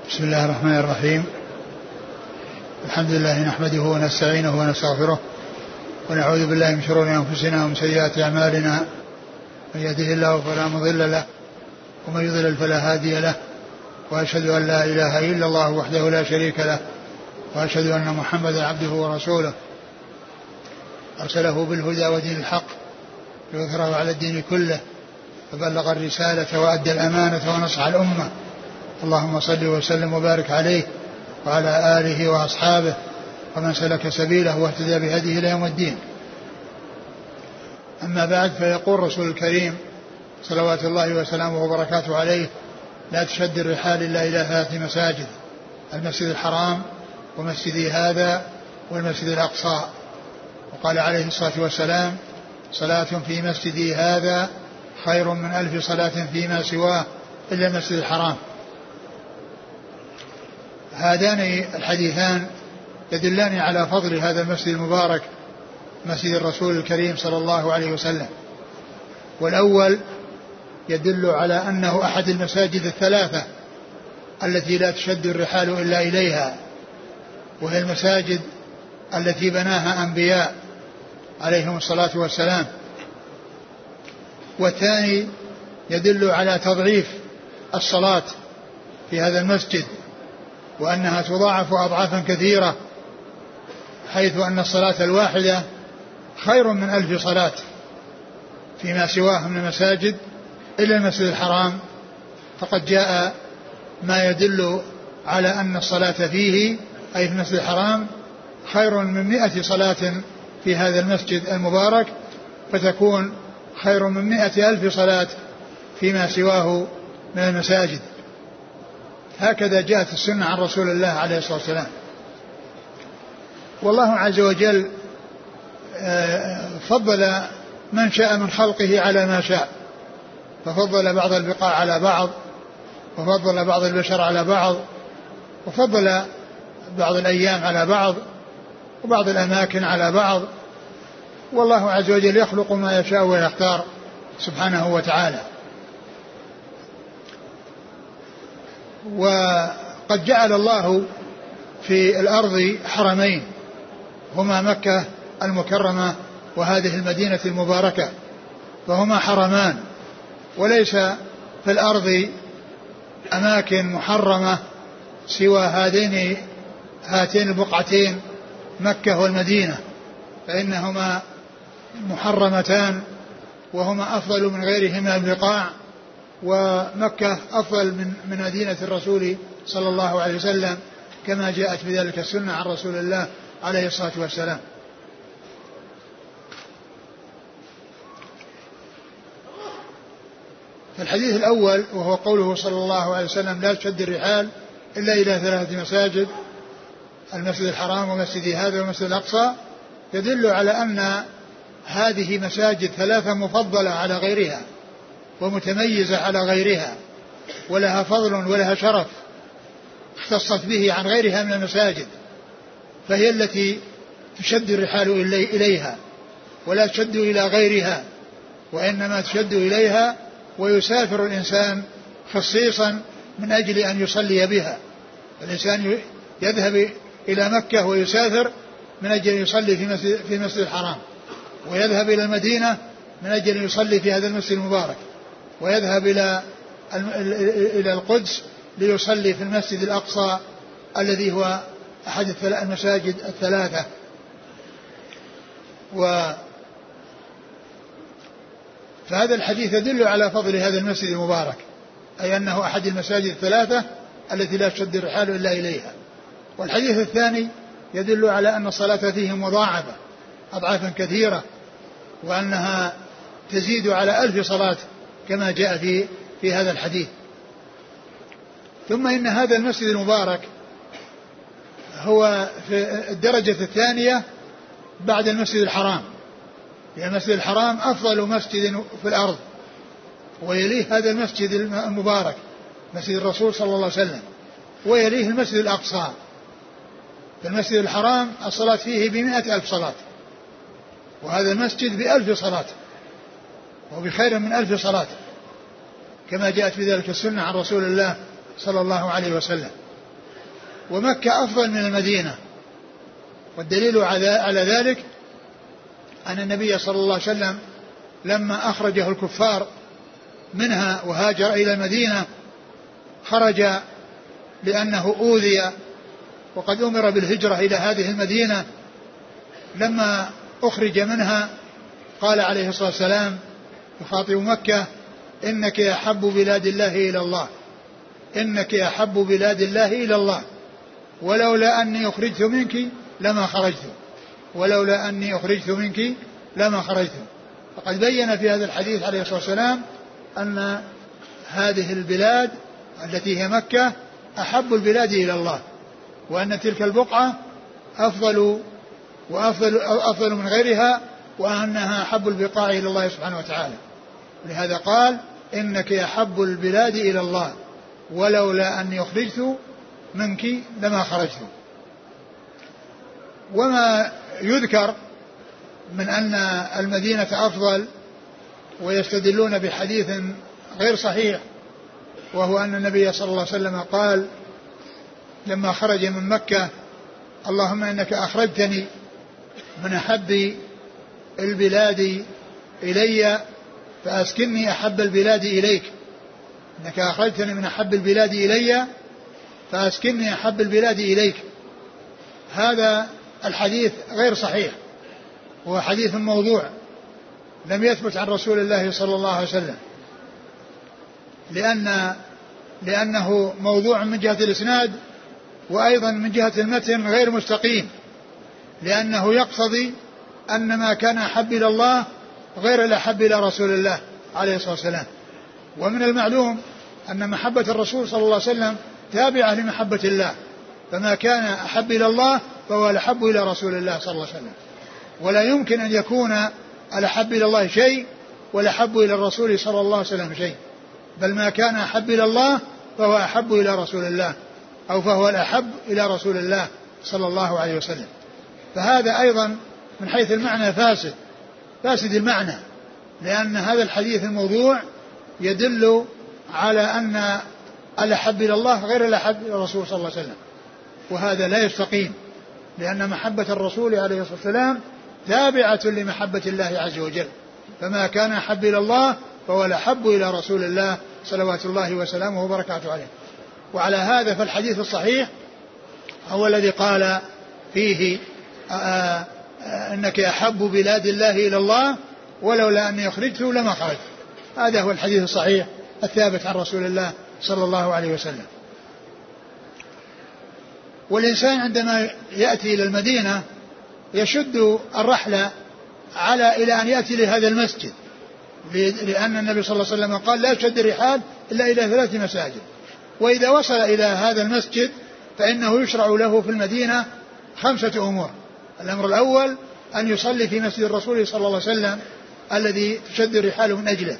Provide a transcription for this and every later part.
بسم الله الرحمن الرحيم. الحمد لله نحمده ونستعينه ونستغفره ونعوذ بالله من شرور أنفسنا ومن سيئات أعمالنا. من يهده الله فلا مضل له ومن يضلل فلا هادي له، وأشهد أن لا إله إلا الله وحده لا شريك له، وأشهد أن محمدا عبده ورسوله أرسله بالهدى ودين الحق ليظهره على الدين كله، فبلغ الرسالة وأدى الأمانة ونصح الأمة. اللهم صل وسلم وبارك عليه وعلى آله وأصحابه ومن سلك سبيله واهتدى بهديه إلى يوم الدين. أما بعد، فيقول رسول الكريم صلوات الله وسلامه وبركاته عليه: لا تشد الرحال إلا إلى 3 مساجد: المسجد الحرام ومسجدي هذا والمسجد الأقصى. وقال عليه الصلاة والسلام: صلاة في مسجدي هذا خير من 1000 صلاة فيما سواه إلا المسجد الحرام. هذان الحديثان يدلان على فضل هذا المسجد المبارك، مسجد الرسول الكريم صلى الله عليه وسلم. والأول يدل على أنه أحد المساجد الثلاثة التي لا تشد الرحال إلا إليها، وهي المساجد التي بناها أنبياء عليهم الصلاة والسلام. والثاني يدل على تضعيف الصلاة في هذا المسجد، وأنها تضاعف أضعافا كثيرة، حيث أن الصلاة الواحدة خير من 1000 صلاة فيما سواه من المساجد إلا المسجد الحرام. فقد جاء ما يدل على أن الصلاة فيه أي في المسجد الحرام خير من 100 صلاة في هذا المسجد المبارك، فتكون خير من 100,000 صلاة فيما سواه من المساجد. هكذا جاءت السنة عن رسول الله عليه الصلاة والسلام. والله عز وجل فضل من شاء من خلقه على ما شاء، ففضل بعض البقاع على بعض، وفضل بعض البشر على بعض، وفضل بعض الأيام على بعض، وبعض الأماكن على بعض. والله عز وجل يخلق ما يشاء ويختار سبحانه وتعالى. وقد جعل الله في الأرض حرمين، هما مكة المكرمة وهذه المدينة المباركة، فهما حرمان، وليس في الأرض أماكن محرمة سوى هاتين البقعتين مكة والمدينة، فإنهما محرمتان وهما أفضل من غيرهما البقاع، ومكة أفضل من مدينة الرسول صلى الله عليه وسلم، كما جاءت في ذلك السنة عن رسول الله عليه الصلاة والسلام. في الحديث الأول، وهو قوله صلى الله عليه وسلم: لا تشد الرحال إلا إلى 3 مساجد: المسجد الحرام ومسجد هذا والمسجد الأقصى، يدل على أن هذه مساجد 3 مفضلة على غيرها ومتميزة على غيرها، ولها فضل ولها شرف اختصت به عن غيرها من المساجد، فهي التي تشد الرحال إليها ولا تشد إلى غيرها، وإنما تشد إليها ويسافر الإنسان خصيصا من أجل أن يصلي بها. الإنسان يذهب إلى مكة ويسافر من أجل أن يصلي في مسجد الحرام، ويذهب إلى المدينة من أجل أن يصلي في هذا المسجد المبارك، ويذهب إلى القدس ليصلي في المسجد الأقصى الذي هو أحد المساجد الثلاثة. فهذا الحديث يدل على فضل هذا المسجد المبارك، أي أنه أحد المساجد الثلاثة التي لا تشد الرحال إلا إليها. والحديث الثاني يدل على أن الصلاة فيه مضاعفة أضعافا كثيرة، وأنها تزيد على 1000 صلاة كما جاء في هذا الحديث. ثم إن هذا المسجد المبارك هو في الدرجة الثانية بعد المسجد الحرام، لأن المسجد الحرام أفضل مسجد في الأرض، ويليه هذا المسجد المبارك مسجد الرسول صلى الله عليه وسلم، ويليه المسجد الأقصى. في المسجد الحرام الصلاة فيه ب100,000 صلاة، وهذا المسجد ب1000 صلاة وبخير من 1000 صلاة، كما جاءت في ذلك السنة عن رسول الله صلى الله عليه وسلم. ومكة أفضل من المدينة. والدليل على ذلك أن النبي صلى الله عليه وسلم لما أخرجه الكفار منها وهاجر إلى المدينة خرج لأنه أوذي وقد أمر بالهجرة إلى هذه المدينة. لما أخرج منها قال عليه الصلاة والسلام يخاطب مكة: إنك أحب بلاد الله إلى الله، إنك أحب بلاد الله إلى الله، ولولا أني أخرجت منك لما خرجت، ولولا أني أخرجت منك لما خرجت. فقد بين في هذا الحديث عليه الصلاة والسلام أن هذه البلاد التي هي مكة أحب البلاد إلى الله، وأن تلك البقعة أفضل من غيرها، وأنها أحب البقاع إلى الله سبحانه وتعالى. لهذا قال: إنك أحب البلاد إلى الله، ولولا أني أخرجت منك لما خرجت. وما يذكر من أن المدينة أفضل ويستدلون بحديث غير صحيح، وهو أن النبي صلى الله عليه وسلم قال لما خرج من مكة: اللهم إنك أخرجتني من أحب البلاد إلي فأسكنني أحب البلاد إليك، إنك أخرجتني من أحب البلاد إلي فأسكنني أحب البلاد إليك. هذا الحديث غير صحيح، هو حديث موضوع لم يثبت عن رسول الله صلى الله عليه وسلم، لأنه موضوع من جهة الإسناد، وأيضا من جهة المتن غير مستقيم، لأنه يقتضي أن ما كان أحب إلى الله غير الأحب إلى رسول الله عليه الصلاة والسلام. ومن المعلوم أن محبة الرسول صلى الله عليه وسلم تابعة لمحبة الله، فما كان أحب إلى الله فهو الأحب إلى رسول الله صلى الله عليه وسلم. ولا يمكن أن يكون الأحب إلى الله شيء والأحب إلى الرسول صلى الله عليه وسلم شيء، بل ما كان أحب إلى الله فهو أحب إلى رسول الله، أو فهو الأحب إلى رسول الله صلى الله عليه وسلم. فهذا أيضا من حيث المعنى فاسد المعنى، لأن هذا الحديث الموضوع يدل على أن الأحب إلى الله غير الأحب إلى الرسول صلى الله عليه وسلم، وهذا لا يستقيم، لأن محبة الرسول عليه الصلاة والسلام تابعة لمحبة الله عز وجل، فما كان أحب إلى الله فهو الأحب إلى رسول الله صلوات الله وسلامه وبركاته عليه. وعلى هذا فالحديث الصحيح هو الذي قال فيه إنك أحب بلاد الله إلى الله، ولولا أني أخرجت لما خرجت. هذا هو الحديث الصحيح الثابت عن رسول الله صلى الله عليه وسلم. والإنسان عندما يأتي إلى المدينة يشد الرحلة إلى أن يأتي لهذا المسجد، لأن النبي صلى الله عليه وسلم قال: لا تشد الرحال إلا إلى 3 مساجد. وإذا وصل إلى هذا المسجد فإنه يشرع له في المدينة 5 أمور. الأمر الأول أن يصلي في مسجد الرسول صلى الله عليه وسلم الذي تشد الرحال من أجله.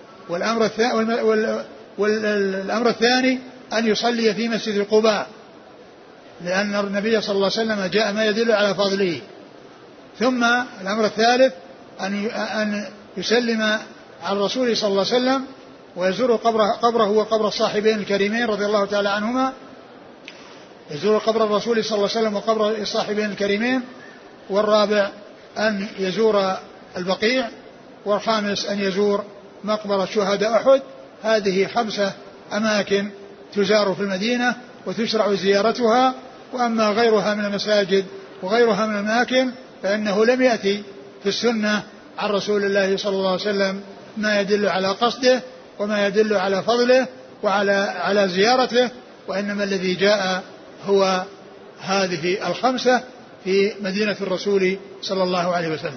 والأمر الثاني أن يصلي في مسجد قباء، لأن النبي صلى الله عليه وسلم جاء ما يدل على فضله. ثم الأمر الثالث أن يسلم على الرسول صلى الله عليه وسلم ويزور قبره وقبر الصاحبين الكريمين رضي الله تعالى عنهما، يزور قبر الرسول صلى الله عليه وسلم وقبر الصاحبين الكريمين. والرابع أن يزور البقيع. والخامس أن يزور مقبرة شهداء أحد. هذه 5 أماكن تزار في المدينة وتشرع زيارتها. وأما غيرها من المساجد وغيرها من الأماكن فإنه لم يأتي في السنة عن رسول الله صلى الله عليه وسلم ما يدل على قصده وما يدل على فضله وعلى زيارته، وإنما الذي جاء هو هذه 5 في مدينة الرسول صلى الله عليه وسلم.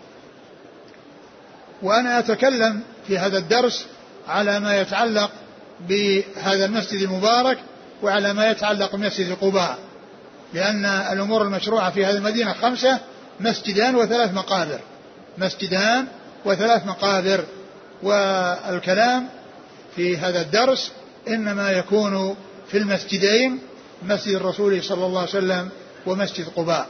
وأنا أتكلم في هذا الدرس على ما يتعلق بهذا المسجد المبارك وعلى ما يتعلق بمسجد قباء، لأن الأمور المشروعة في هذه المدينة 5: مسجدان و3 مقابر، مسجدان و3 مقابر. والكلام في هذا الدرس إنما يكون في المسجدين، مسجد الرسول صلى الله عليه وسلم ومسجد قباء.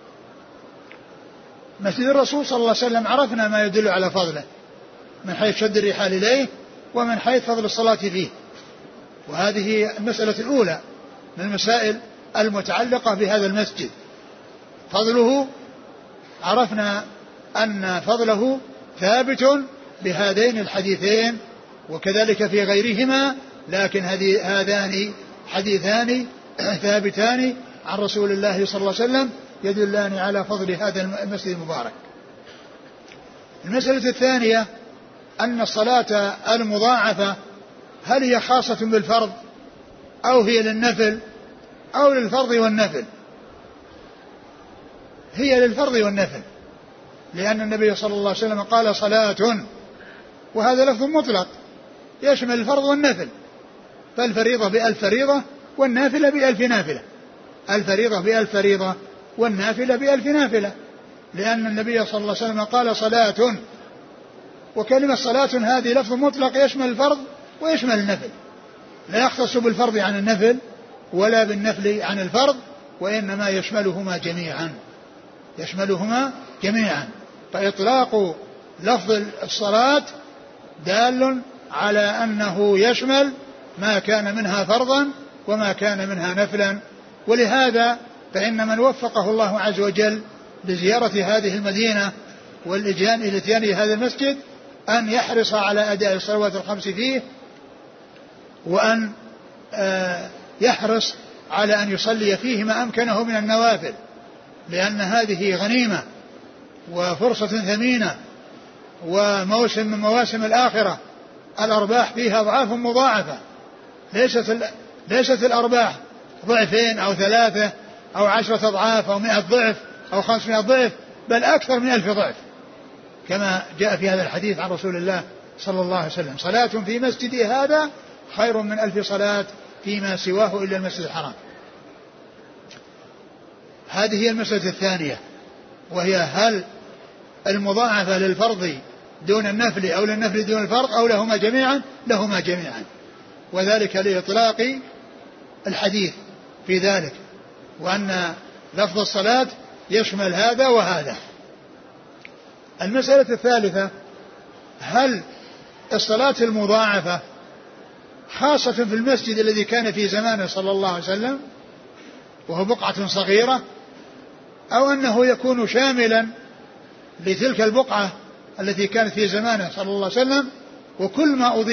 مسجد الرسول صلى الله عليه وسلم عرفنا ما يدل على فضله من حيث شد الرحال إليه ومن حيث فضل الصلاة فيه، وهذه المسألة الأولى من المسائل المتعلقة بهذا المسجد. فضله عرفنا أن فضله ثابت بهذين الحديثين وكذلك في غيرهما، لكن هذان حديثان ثابتان عن رسول الله صلى الله عليه وسلم يدلان على فضل هذا المسجد المبارك. المسألة الثانية أن الصلاة المضاعفة هل هي خاصة بالفرض أو هي للنفل أو للفرض والنفل؟ هي للفرض والنفل، لأن النبي صلى الله عليه وسلم قال صلاة، وهذا لفظ مطلق يشمل الفرض والنفل، فالفريضة بألف فريضة والنافلة بألف نافلة، الفريضة بألف فريضة والنافلة بألف نافلة، لأن النبي صلى الله عليه وسلم قال صلاة، وكلمة صلاة هذه لفظ مطلق يشمل الفرض ويشمل النفل، لا يختص بالفرض عن النفل ولا بالنفل عن الفرض، وإنما يشملهما جميعا. فإطلاق لفظ الصلاة دال على أنه يشمل ما كان منها فرضا وما كان منها نفلا. ولهذا فإن من وفقه الله عز وجل لزيارة هذه المدينة والإتيان هذا المسجد أن يحرص على أداء الصلوات الخمس فيه، وأن يحرص على أن يصلي فيه ما أمكنه من النوافل، لأن هذه غنيمة وفرصة ثمينة وموسم من مواسم الآخرة، الأرباح فيها أضعاف مضاعفة، ليست الأرباح ضعفين أو ثلاثة أو 10 أضعاف أو 100 ضعف أو 500 ضعف، بل أكثر من 1000 ضعف، كما جاء في هذا الحديث عن رسول الله صلى الله عليه وسلم: صلاة في مسجدي هذا خير من 1000 صلاة فيما سواه إلا المسجد الحرام. هذه هي المسألة الثانية، وهي هل المضاعفة للفرض دون النفل أو للنفل دون الفرض أو لهما جميعا، وذلك لإطلاق الحديث في ذلك، وأن لفظ الصلاة يشمل هذا وهذا. المسألة الثالثة: هل الصلاة المضاعفة خاصة في المسجد الذي كان في زمانه صلى الله عليه وسلم وهو بقعة صغيرة، أو أنه يكون شاملا لتلك البقعة التي كانت في زمانه صلى الله عليه وسلم وكل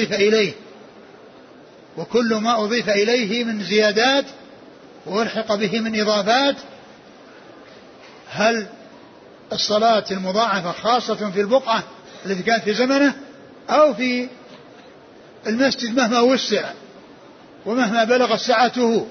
ما أضيف إليه من زيادات والحق به من إضافات؟ هل الصلاة المضاعفة خاصة في البقعة التي كانت في زمنه أو في المسجد مهما وسع ومهما بلغت سعته؟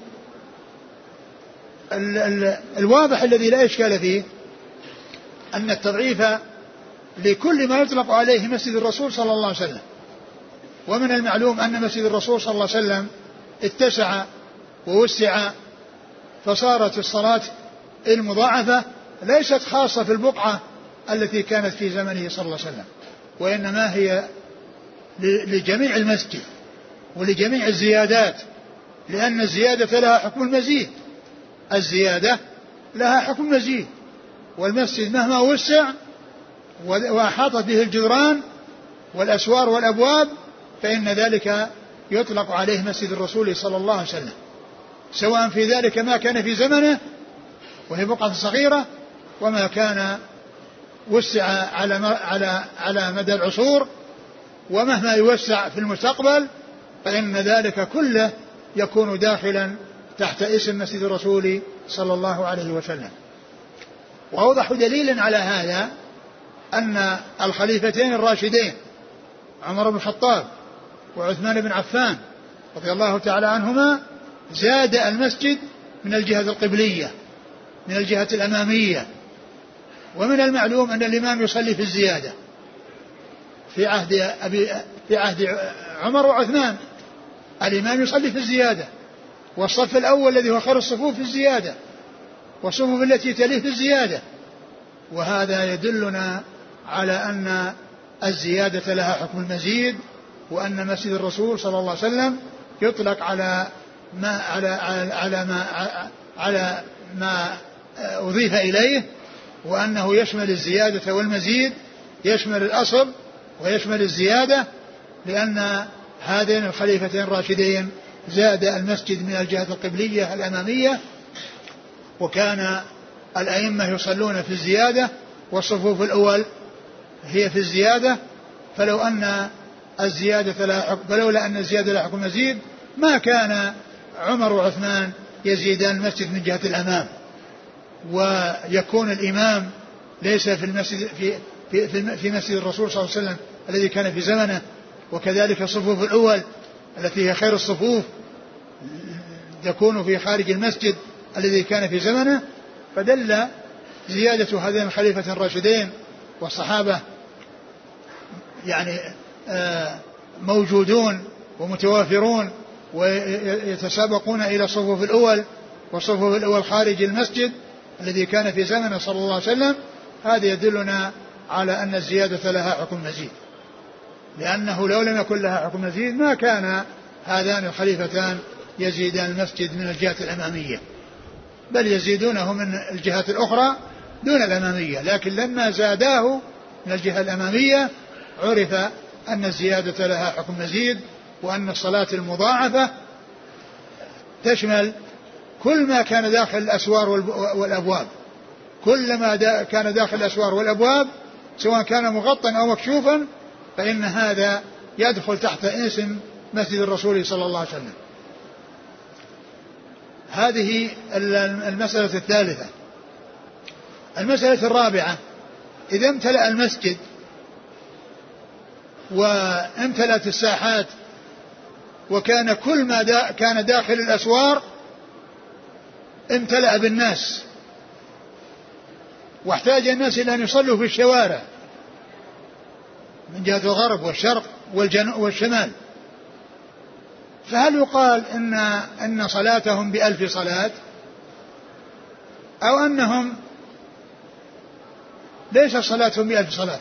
الواضح الذي لا إشكال فيه أن التضعيف لكل ما يطلق عليه مسجد الرسول صلى الله عليه وسلم، ومن المعلوم أن مسجد الرسول صلى الله عليه وسلم اتسع ووسع، فصارت الصلاة المضاعفة ليست خاصة في البقعة التي كانت في زمنه صلى الله عليه وسلم، وإنما هي لجميع المسجد ولجميع الزيادات، لأن الزيادة لها حكم المزيد، والمسجد مهما وسع وأحاطت به الجدران والأسوار والأبواب فإن ذلك يطلق عليه مسجد الرسول صلى الله عليه وسلم، سواء في ذلك ما كان في زمنه وهي بقعة صغيرة، وما كان وسع على مدى العصور، ومهما يوسع في المستقبل فإن ذلك كله يكون داخلا تحت اسم مسجد الرسول صلى الله عليه وسلم. وأوضح دليل على هذا أن الخليفتين الراشدين عمر بن الخطاب وعثمان بن عفان رضي الله تعالى عنهما زاد المسجد من الجهة القبلية، من الجهة الأمامية. ومن المعلوم أن الإمام يصلي في الزيادة في عهد عمر وعثمان، الإمام يصلي في الزيادة، والصف الأول الذي هو خير الصفوف في الزيادة، والصفوف التي تليه في الزيادة. وهذا يدلنا على أن الزيادة لها حكم المزيد، وأن مسجد الرسول صلى الله عليه وسلم يطلق على ما أضيف إليه، وأنه يشمل الزيادة والمزيد، يشمل الأصل ويشمل الزيادة، لأن هذين الخليفتين الراشدين زاد المسجد من الجهة القبلية الأمامية وكان الأئمة يصلون في الزيادة والصفوف الأول هي في الزيادة، فلولا أن الزيادة لا حكم مزيد ما كان عمر وعثمان يزيدان المسجد من جهة الأمام، ويكون الإمام ليس في المسجد في مسجد الرسول صلى الله عليه وسلم الذي كان في زمنه، وكذلك الصفوف الأول التي هي خير الصفوف تكون في خارج المسجد الذي كان في زمنه. فدل زيادة هذين الخليفة الراشدين والصحابة يعني موجودون ومتوافرون ويتسابقون إلى الصفوف الأول، والصفوف الأول خارج المسجد الذي كان في زمنه صلى الله عليه وسلم. هذا يدلنا على أن الزيادة لها حكم مزيد، لأنه لو لم يكن لها حكم مزيد ما كان هذان الخليفتان يزيدان المسجد من الجهة الأمامية، بل يزيدونه من الجهة الأخرى دون الأمامية، لكن لما زاداه من الجهة الأمامية عرف أن الزيادة لها حكم مزيد، وأن الصلاة المضاعفة تشمل كل ما كان داخل الأسوار والأبواب، كلما كان داخل الأسوار والأبواب سواء كان مغطى أو مكشوفا فإن هذا يدخل تحت اسم مسجد الرسول صلى الله عليه وسلم. هذه المسألة الثالثة. المسألة الرابعة: إذا امتلأ المسجد وامتلأت الساحات وكان كل ما كان داخل الأسوار امتلأ بالناس، واحتاج الناس إلى أن يصلوا في الشوارع من جهة الغرب والشرق والشمال، فهل يقال إن صلاتهم ب1000 صلاة، أو أنهم ليس صلاتهم ب1000 صلاة؟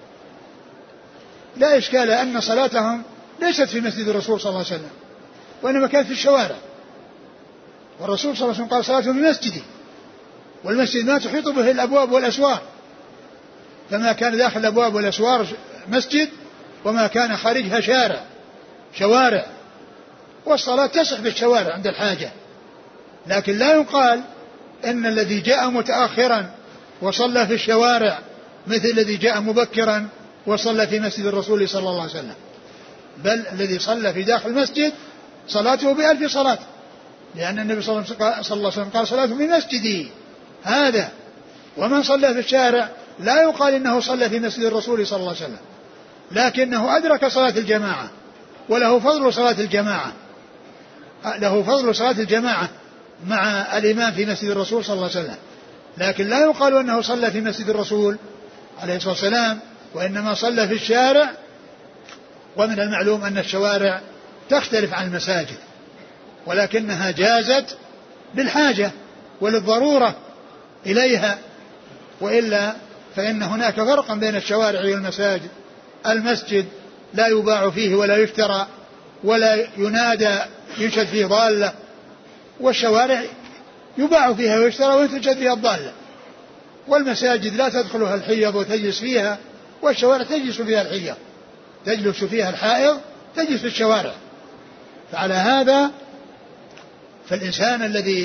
لا إشكال أن صلاتهم ليست في مسجد الرسول صلى الله عليه وسلم، وإنما كانت في الشوارع، والرسول صلى الله عليه وسلم قال صلاتهم في مسجدي، والمسجد ما تحيط به الأبواب والأسوار، فما كان داخل الأبواب والأسوار مسجد، وما كان خارجها شوارع، والصلاة تصح في الشوارع عند الحاجة. لكن لا يقال إن الذي جاء متأخرا وصلى في الشوارع مثل الذي جاء مبكرا وصلى في مسجد الرسول صلى الله عليه وسلم، بل الذي صلى في داخل المسجد صلاته ب1000 صلاة، لأن النبي صلى الله عليه وسلم قال صلاته في مسجدي هذا. ومن صلى في الشارع لا يقال إنه صلى في مسجد الرسول صلى الله عليه وسلم، لكنه أدرك صلاة الجماعة، وله فضل صلاة الجماعة، له فضل صلاة الجماعة مع الإمام في مسجد الرسول صلى الله عليه وسلم، لكن لا يقال أنه صلى في مسجد الرسول عليه الصلاة والسلام، وإنما صلى في الشارع. ومن المعلوم أن الشوارع تختلف عن المساجد، ولكنها جازت بالحاجة وللضرورة إليها، وإلا فإن هناك فرقا بين الشوارع والمساجد. المسجد لا يباع فيه ولا يشترى ولا ينادى ينشد فيه ضالة، والشوارع يباع فيها ويشترى وينشد فيها الضالة. والمساجد لا تدخلها الحيض وتجلس فيها، والشوارع تجلس فيها الحيض، تجلس فيها الحائض تجلس في الشوارع. فعلى هذا فالإنسان الذي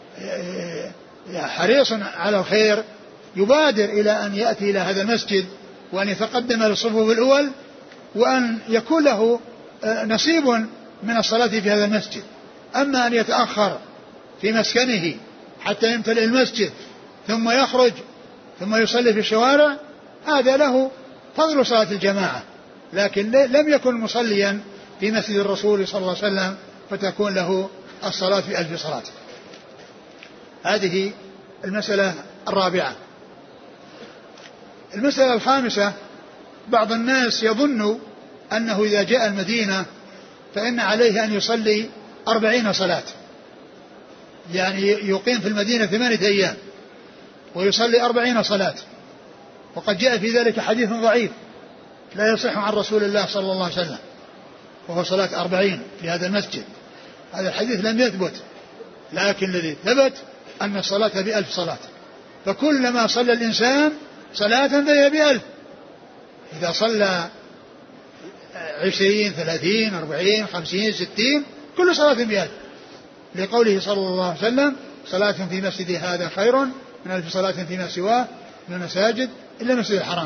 حريص على الخير يبادر إلى أن يأتي إلى هذا المسجد، وأن يتقدم للصفوف الأول، وأن يكون له نصيب من الصلاة في هذا المسجد. أما أن يتأخر في مسكنه حتى يمتلئ المسجد ثم يخرج ثم يصلي في الشوارع، هذا له فضل صلاة الجماعة، لكن لم يكن مصليا في مسجد الرسول صلى الله عليه وسلم فتكون له الصلاة في 1000 صلاة. هذه المسألة الرابعة. المسألة الخامسة: بعض الناس يظن أنه إذا جاء المدينة فإن عليه أن يصلي 40 صلاة، يعني يقيم في المدينة 8 أيام ويصلي 40 صلاة، وقد جاء في ذلك حديث ضعيف لا يصح عن رسول الله صلى الله عليه وسلم، وهو صلاة 40 في هذا المسجد. هذا الحديث لم يثبت، لكن الذي ثبت أن الصلاة ب1000 صلاة، فكلما صلى الإنسان صلاة فهي ب1000. إذا صلى 20 30 40 50 60 كل صلاة ب1000، لقوله صلى الله عليه وسلم: صلاة في مسجدي هذا خير من 1000 صلاة فيما سواه من المساجد إلا المسجد الحرام.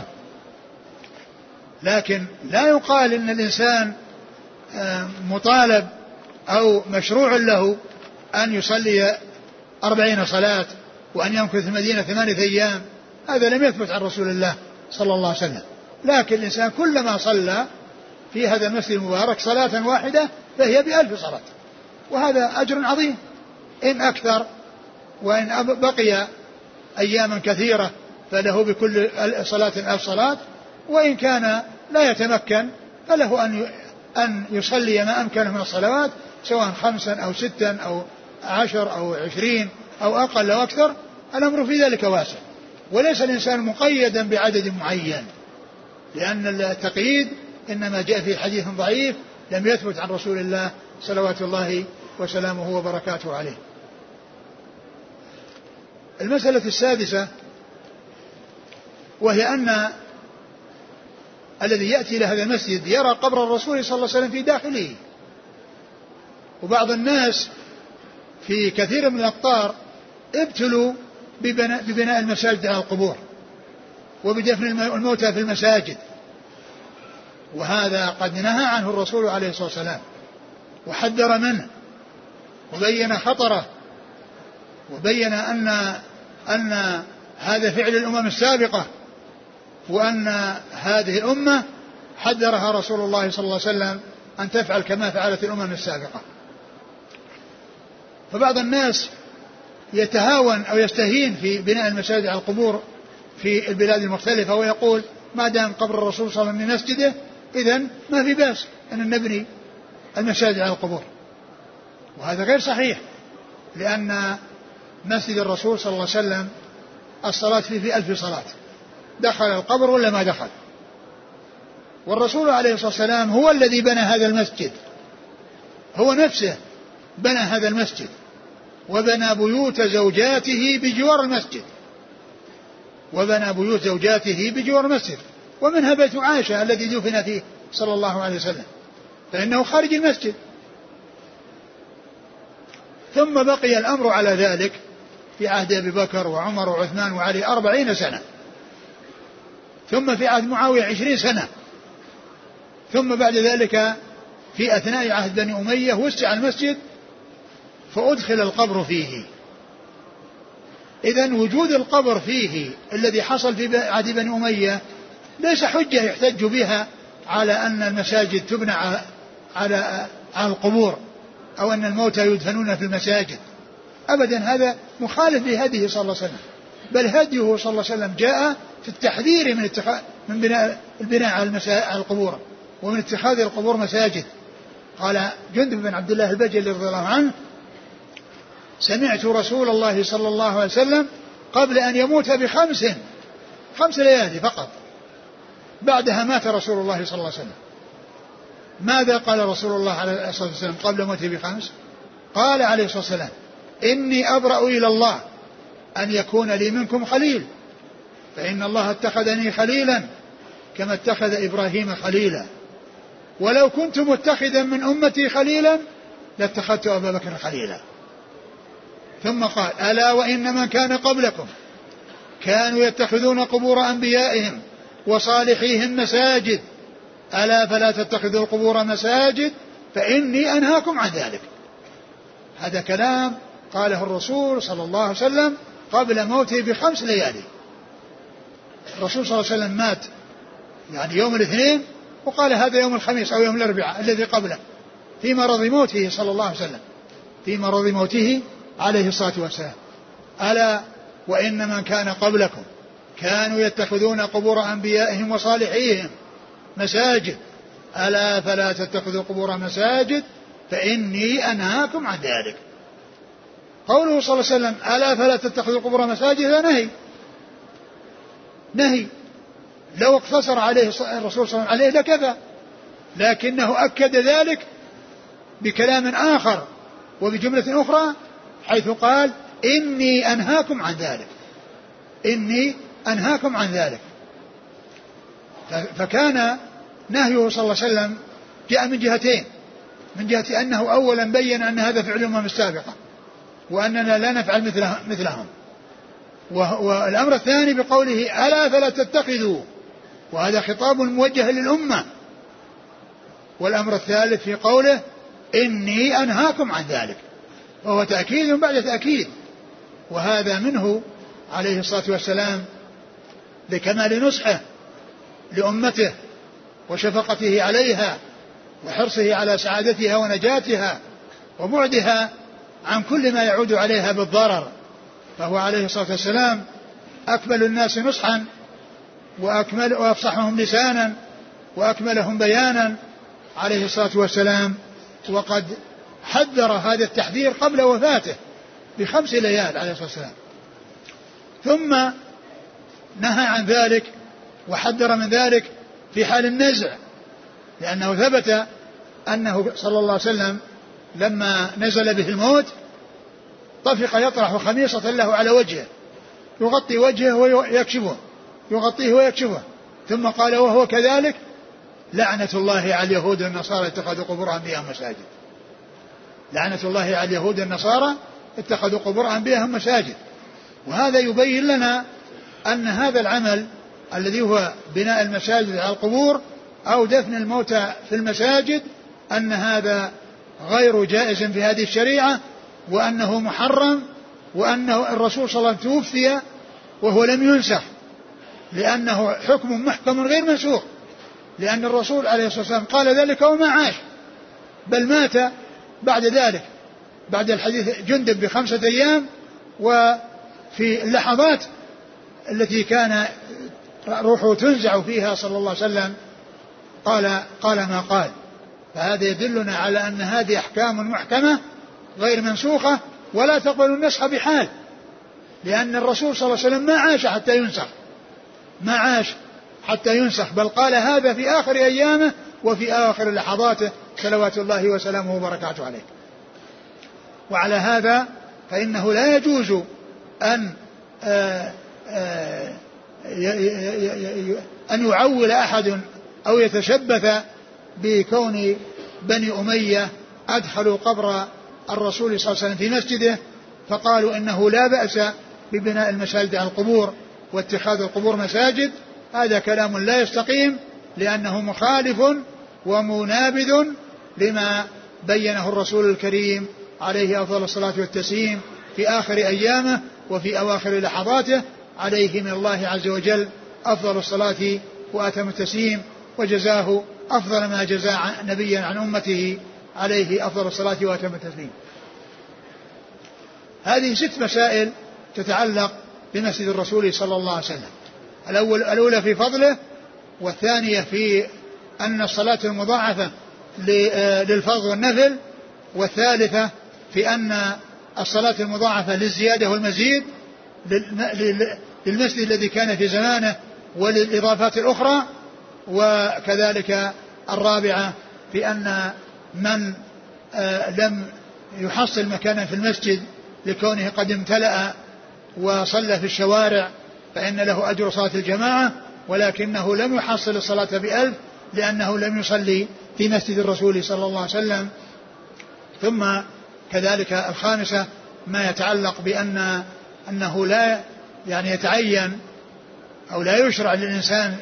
لكن لا يقال إن الإنسان مطالب أو مشروع له أن يصلي 40 صلاة وأن يمكث في المدينة 8 أيام. هذا لم يثبت عن رسول الله صلى الله عليه وسلم. لكن الإنسان كلما صلى في هذا المسجد المبارك صلاة واحدة فهي ب1000 صلاة، وهذا أجر عظيم إن أكثر، وإن بقي أياما كثيرة فله بكل صلاة 1000 صلاة، وإن كان لا يتمكن فله أن يصلي ما أمكنه من الصلوات سواء 5 أو 6 أو 10 أو 20 أو أقل أو أكثر. الأمر في ذلك واسع، وليس الإنسان مقيدا بعدد معين، لأن التقييد إنما جاء في حديث ضعيف لم يثبت عن رسول الله صلوات الله وسلامه وبركاته عليه. المسألة السادسة وهي أن الذي يأتي إلى هذا المسجد يرى قبر الرسول صلى الله عليه وسلم في داخله. وبعض الناس في كثير من الأقطار ابتلوا ببناء المساجد على القبور وبدفن الموتى في المساجد، وهذا قد نهى عنه الرسول عليه الصلاة والسلام وحذر منه وبين خطره، وبين أن هذا فعل الأمم السابقة، وأن هذه الأمة حذرها رسول الله صلى الله عليه وسلم أن تفعل كما فعلت الأمم السابقة. فبعض الناس يتهاون أو يستهين في بناء المساجد على القبور في البلاد المختلفة، ويقول ما دام قبر الرسول صلى الله عليه وسلم من مسجده إذن ما في بأس أن نبني المساجد على القبور، وهذا غير صحيح، لأن مسجد الرسول صلى الله عليه وسلم الصلاة فيه 1000 صلاة، دخل القبر ولا ما دخل، والرسول عليه الصلاة والسلام هو الذي بنى هذا المسجد، هو نفسه بنى هذا المسجد وبنى بيوت زوجاته بجوار المسجد، وبنى بيوت زوجاته بجوار المسجد، ومنها بيت عائشة الذي دفن فيه صلى الله عليه وسلم، فإنه خارج المسجد. ثم بقي الأمر على ذلك في عهد أبي بكر وعمر وعثمان وعلي 40 سنة، ثم في عهد معاوية 20 سنة، ثم بعد ذلك في أثناء عهد بني أمية وسع المسجد فأدخل القبر فيه. إذن وجود القبر فيه الذي حصل في عهد بني أمية ليس حجة يحتج بها على أن المساجد تبنى على القبور أو أن الموتى يدفنون في المساجد أبدا، هذا مخالف لهديه صلى الله عليه وسلم، بل هديه صلى الله عليه وسلم جاء في التحذير من البناء على القبور ومن اتخاذ القبور مساجد. قال جندب بن عبد الله البجلي رضي الله عنه سمعت رسول الله صلى الله عليه وسلم قبل أن يموت ب5 ليالي فقط، بعدها مات رسول الله صلى الله عليه وسلم. ماذا قال رسول الله عليه الصلاة والسلام قبل موته ب5؟ قال عليه الصلاة والسلام إني أبرأ إلى الله أن يكون لي منكم خليل، فإن الله اتخذني خليلا كما اتخذ إبراهيم خليلا، ولو كنت متخذا من أمتي خليلا لاتخذت أبا بكر خليلا. ثم قال ألا وإن من كان قبلكم كانوا يتخذون قبور أنبيائهم وصالحيهم مساجد، ألا فلا تتخذوا القبور مساجد فإني أنهاكم عن ذلك. هذا كلام قاله الرسول صلى الله عليه وسلم قبل موته ب5 ليالي. الرسول صلى الله عليه وسلم مات يعني يوم الاثنين، وقال هذا يوم الخميس أو يوم الأربعاء الذي قبله في مرض موته صلى الله عليه وسلم، في مرض موته عليه الصلاة والسلام. ألا وإن من كان قبلكم كانوا يتخذون قبور أنبيائهم وصالحيهم مساجد، ألا فلا تتخذوا قبور مساجد فإني أنهاكم عن ذلك. قوله صلى الله عليه وسلم ألا فلا تتخذوا قبور مساجد هذا نهي، لو اقتصر عليه الرسول صلى الله عليه وسلم لكفى، لكنه أكد ذلك بكلام آخر وبجملة أخرى حيث قال إني أنهاكم عن ذلك، إني أنهاكم عن ذلك. فكان نهيه صلى الله عليه وسلم جاء من جهتين، من جهة أنه أولا بين أن هذا فعل الأمم السابقة وأننا لا نفعل مثلهم. والأمر الثاني بقوله ألا فلا تتخذوا، وهذا خطاب موجه للأمة. والأمر الثالث في قوله إني أنهاكم عن ذلك، وهو تأكيد بعد تأكيد، وهذا منه عليه الصلاة والسلام لكمال نصحه لأمته وشفقته عليها وحرصه على سعادتها ونجاتها وبعدها عن كل ما يعود عليها بالضرر. فهو عليه الصلاة والسلام أكمل الناس نصحا وأفصحهم لسانا وأكملهم بيانا عليه الصلاة والسلام، وقد حذر هذا التحذير قبل وفاته ب5 ليال عليه الصلاة والسلام، ثم نهى عن ذلك وحذر من ذلك في حال النزع، لأنه ثبت أنه صلى الله عليه وسلم لما نزل به الموت طفق يطرح خميصة له على وجهه يغطي وجهه ويكشفه، يغطيه ويكشفه، ثم قال وهو كذلك لعنة الله على اليهود والنصارى اتخذوا قبور أنبيائهم مساجد. لعنة الله على اليهود والنصارى اتخذوا قبور أنبيائهم مساجد. وهذا يبين لنا أن هذا العمل الذي هو بناء المساجد على القبور أو دفن الموتى في المساجد أن هذا غير جائز في هذه الشريعة، وأنه محرم، وأنه الرسول صلى الله عليه وسلم توفي وهو لم ينسخ، لأنه حكم محكم غير منسوخ، لأن الرسول عليه الصلاة والسلام قال ذلك وما عاش، بل مات بعد ذلك بعد الحديث جندب ب5 أيام، وفي اللحظات التي كان روحه تنزع فيها صلى الله عليه وسلم قال ما قال. فهذا يدلنا على أن هذه أحكام محكمة غير منسوخة ولا تقبل النسخ بحال، لأن الرسول صلى الله عليه وسلم ما عاش حتى ينسخ، ما عاش حتى ينسخ، بل قال هذا في آخر أيامه وفي آخر لحظاته صلوات الله وسلامه وبركاته عليه. وعلى هذا فإنه لا يجوز أن يعول أحد أو يتشبث بكون بني أمية أدخلوا قبر الرسول صلى الله عليه وسلم في مسجده فقالوا إنه لا بأس ببناء المساجد على القبور واتخاذ القبور مساجد. هذا كلام لا يستقيم، لأنه مخالف ومنابذ لما بينه الرسول الكريم عليه أفضل الصلاة والتسليم في آخر أيامه وفي أواخر لحظاته، عليه من الله عز وجل أفضل الصلاة وأتم التسليم، وجزاه أفضل ما جزى نبيا عن أمته عليه أفضل الصلاة وأتم التسليم. هذه 6 مسائل تتعلق بمسجد الرسول صلى الله عليه وسلم. الأولى في فضله، والثانية في أن الصلاة المضاعفة للفرض والنفل، والثالثة في أن الصلاة المضاعفة للزيادة والمزيد للمسجد الذي كان في زمانه وللإضافات الأخرى، وكذلك الرابعة في أن من لم يحصل مكانا في المسجد لكونه قد امتلأ وصلى في الشوارع فإن له أجر صلاة الجماعة، ولكنه لم يحصل الصلاة ب1000 لأنه لم يصلي في مسجد الرسول صلى الله عليه وسلم. ثم كذلك الخامسة ما يتعلق أنه لا يعني يتعين أو لا يشرع للإنسان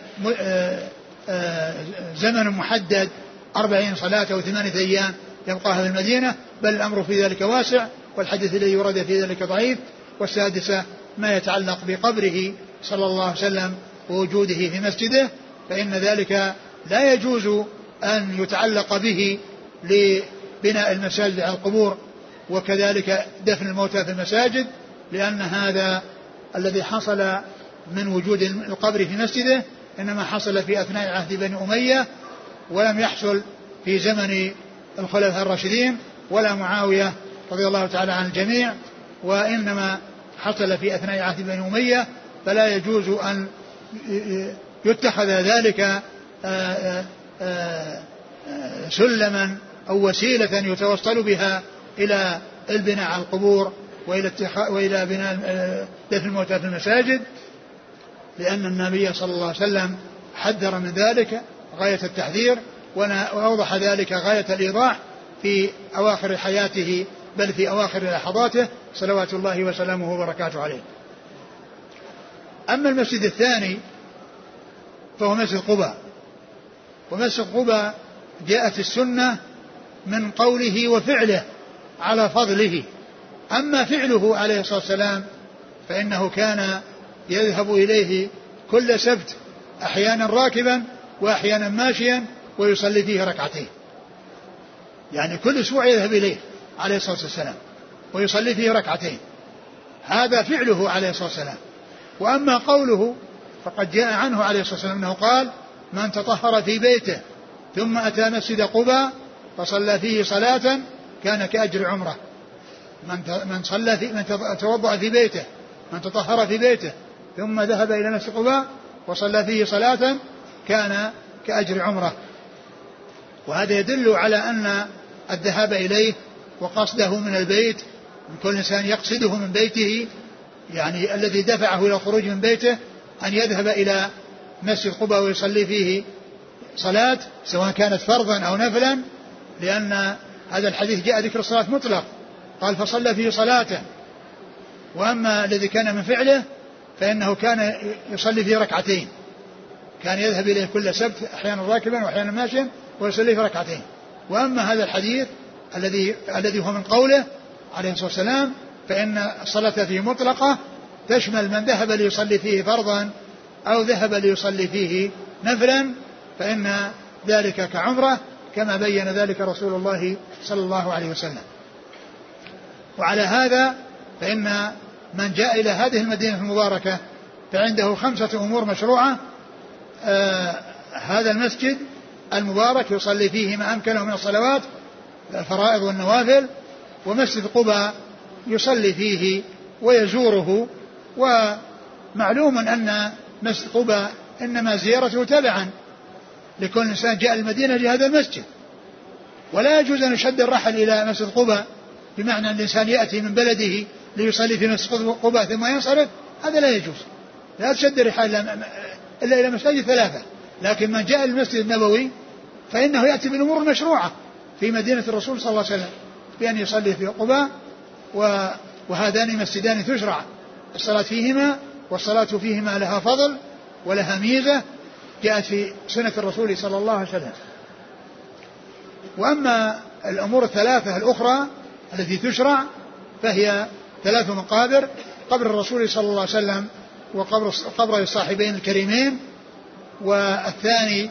زمن محدد 40 صلاة أو 8 أيام يبقاها في المدينة، بل الأمر في ذلك واسع، والحديث الذي يرد في ذلك ضعيف. والسادسة ما يتعلق بقبره صلى الله عليه وسلم ووجوده في مسجده، فإن ذلك لا يجوز أن يتعلق به لبناء المساجد على القبور، وكذلك دفن الموتى في المساجد، لأن هذا الذي حصل من وجود القبر في مسجده إنما حصل في أثناء عهد بني أمية، ولم يحصل في زمن الخلفاء الراشدين ولا معاوية رضي الله تعالى عن الجميع، وإنما حصل في أثناء عهد بني أمية، فلا يجوز أن يتخذ ذلك سلما أو وسيلة يتوصل بها إلى البناء على القبور وإلى بناء دفن الموتى في المساجد، لأن النبي صلى الله عليه وسلم حذر من ذلك غاية التحذير، وأوضح ذلك غاية الإيضاح في أواخر حياته بل في أواخر لحظاته صلوات الله وسلامه وبركاته عليه. أما المسجد الثاني فهو مسجد قباء. ومسجد قباء جاءت السنة من قوله وفعله على فضله. أما فعله عليه الصلاة والسلام فإنه كان يذهب إليه كل سبت أحيانا راكبا وأحيانا ماشيا ويصلي فيه ركعتين. يعني كل أسبوع يذهب إليه عليه الصلاة والسلام ويصلي فيه ركعتين. هذا فعله عليه الصلاة والسلام. وأما قوله فقد جاء عنه عليه الصلاة والسلام أنه قال من تطهر في بيته ثم أتى مسجد قباء فصلى فيه صلاة كان كأجر عمره. من توضأ في بيته، من تطهر في بيته ثم ذهب إلى مسجد قباء وصلى فيه صلاة كان كأجر عمره. وهذا يدل على أن الذهاب إليه وقصده من البيت، من كل إنسان يقصده من بيته، يعني الذي دفعه إلى الخروج من بيته أن يذهب إلى مسجد قباء ويصلي فيه صلاة سواء كانت فرضا أو نفلا، لأن هذا الحديث جاء ذكر الصلاة مطلق، قال فصلى فيه صلاة. وأما الذي كان من فعله فإنه كان يصلي فيه ركعتين، كان يذهب إليه كل سبت أحيانا راكبا وأحيانا ماشيا ويصلي فيه ركعتين. وأما هذا الحديث الذي هو من قوله عليه الصلاة والسلام فإن الصلاة فيه مطلقة تشمل من ذهب ليصلي فيه فرضا أو ذهب ليصلي فيه نفلا، فإن ذلك كعمرة كما بين ذلك رسول الله صلى الله عليه وسلم. وعلى هذا فإن من جاء إلى هذه المدينة المباركة فعنده 5 أمور مشروعة. هذا المسجد المبارك يصلي فيه ما أمكنه من الصلوات الفرائض والنوافل، ومسجد قباء يصلي فيه ويزوره. ومعلوم أن مسجد قباء إنما زيارته تبعا لكل إنسان جاء المدينة لهذا المسجد، ولا يجوز أن يشد الرحل إلى مسجد قباء بمعنى أن الإنسان يأتي من بلده ليصلي في مسجد قباء ثم ينصرف، هذا لا يجوز. لا تشد الرحال إلا إلى مساجد 3. لكن من جاء المسجد النبوي فإنه يأتي بالأمور المشروعة في مدينة الرسول صلى الله عليه وسلم بأن يصلي في قباء. وهذان مسجدان تشرع الصلاة فيهما، والصلاة فيهما لها فضل ولها ميزة جاءت في سنة الرسول صلى الله عليه وسلم. وأما الأمور 3 الأخرى التي تشرع فهي 3 مقابر: قبر الرسول صلى الله عليه وسلم، وقبر الصاحبين الكريمين، والثاني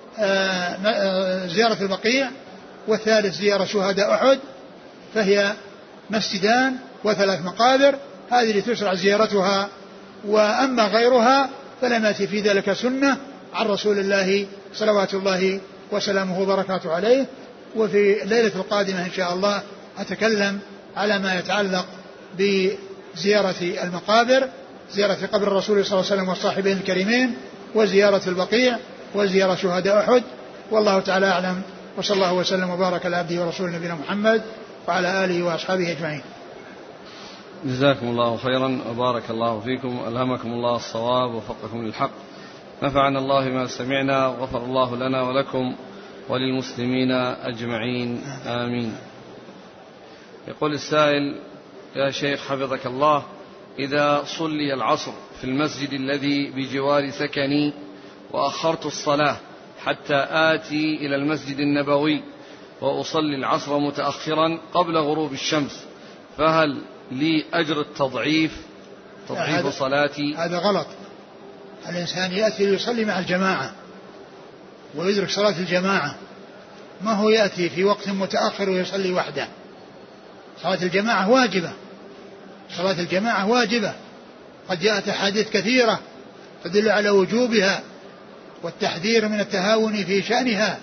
زيارة البقيع، والثالث زيارة شهداء أحد. فهي مسجدان و3 مقابر، هذه اللي تشرع زيارتها. وأما غيرها فلم يأتي في ذلك سنة عن رسول الله صلوات الله وسلامه وبركاته عليه. وفي الليلة القادمة إن شاء الله أتكلم على ما يتعلق بزيارة المقابر، زيارة قبر الرسول صلى الله عليه وسلم والصاحبين الكريمين، وزيارة البقيع، وزيارة شهداء أحد. والله تعالى أعلم، وصلى الله وسلم وبارك على عبده ورسوله نبينا محمد وعلى آله وأصحابه أجمعين. جزاكم الله خيرا وبارك الله فيكم، ألهمكم الله الصواب ووفقكم للحق، نفعنا الله ما سمعنا، وغفر الله لنا ولكم وللمسلمين أجمعين، آمين. يقول السائل: يا شيخ حفظك الله، إذا صلي العصر في المسجد الذي بجوار سكني وأخرت الصلاة حتى آتي إلى المسجد النبوي وأصلي العصر متأخرا قبل غروب الشمس، فهل لي أجر التضعيف صلاتي؟ هذا غلط. الإنسان يأتي ليصلي مع الجماعة ويدرك صلاة الجماعة، ما هو يأتي في وقت متأخر ويصلي وحده. صلاة الجماعة واجبة، صلاة الجماعة واجبة، قد جاءت أحاديث كثيرة تدل على وجوبها والتحذير من التهاون في شأنها.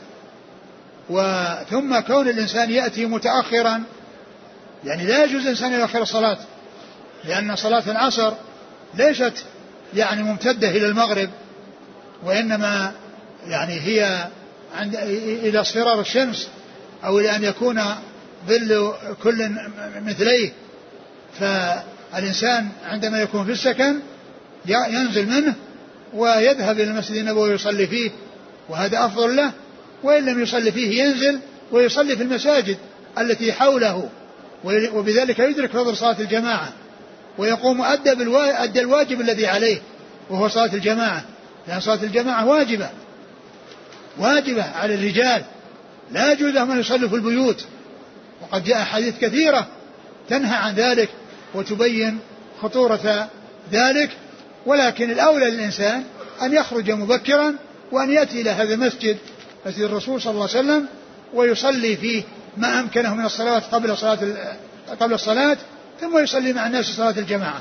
ثم كون الإنسان يأتي متأخرا، يعني لا يجوز الإنسان يؤخر الصلاة، لأن صلاة العصر ليست يعني ممتدة إلى المغرب، وإنما يعني هي إلى اصفرار الشمس أو إلى أن يكون ظل كل مثليه. فالإنسان عندما يكون في السكن ينزل منه ويذهب إلى المسجد النبوي ويصلي فيه، وهذا أفضل له. وإن لم يصلي فيه ينزل ويصلي في المساجد التي حوله وبذلك يدرك فضل صلاة الجماعة ويقوم أدى الواجب الذي عليه وهو صلاة الجماعة، لأن صلاة الجماعة واجبة على الرجال، لا يجوز لهم أن يصلوا في البيوت، وقد جاء حديث كثيرة تنهى عن ذلك وتبين خطورة ذلك. ولكن الأولى للإنسان أن يخرج مبكرا وأن يأتي إلى هذا المسجد، مسجد الرسول صلى الله عليه وسلم، ويصلي فيه ما أمكنه من الصلاة قبل الصلاة، ثم يصلي مع الناس صلاة الجماعة.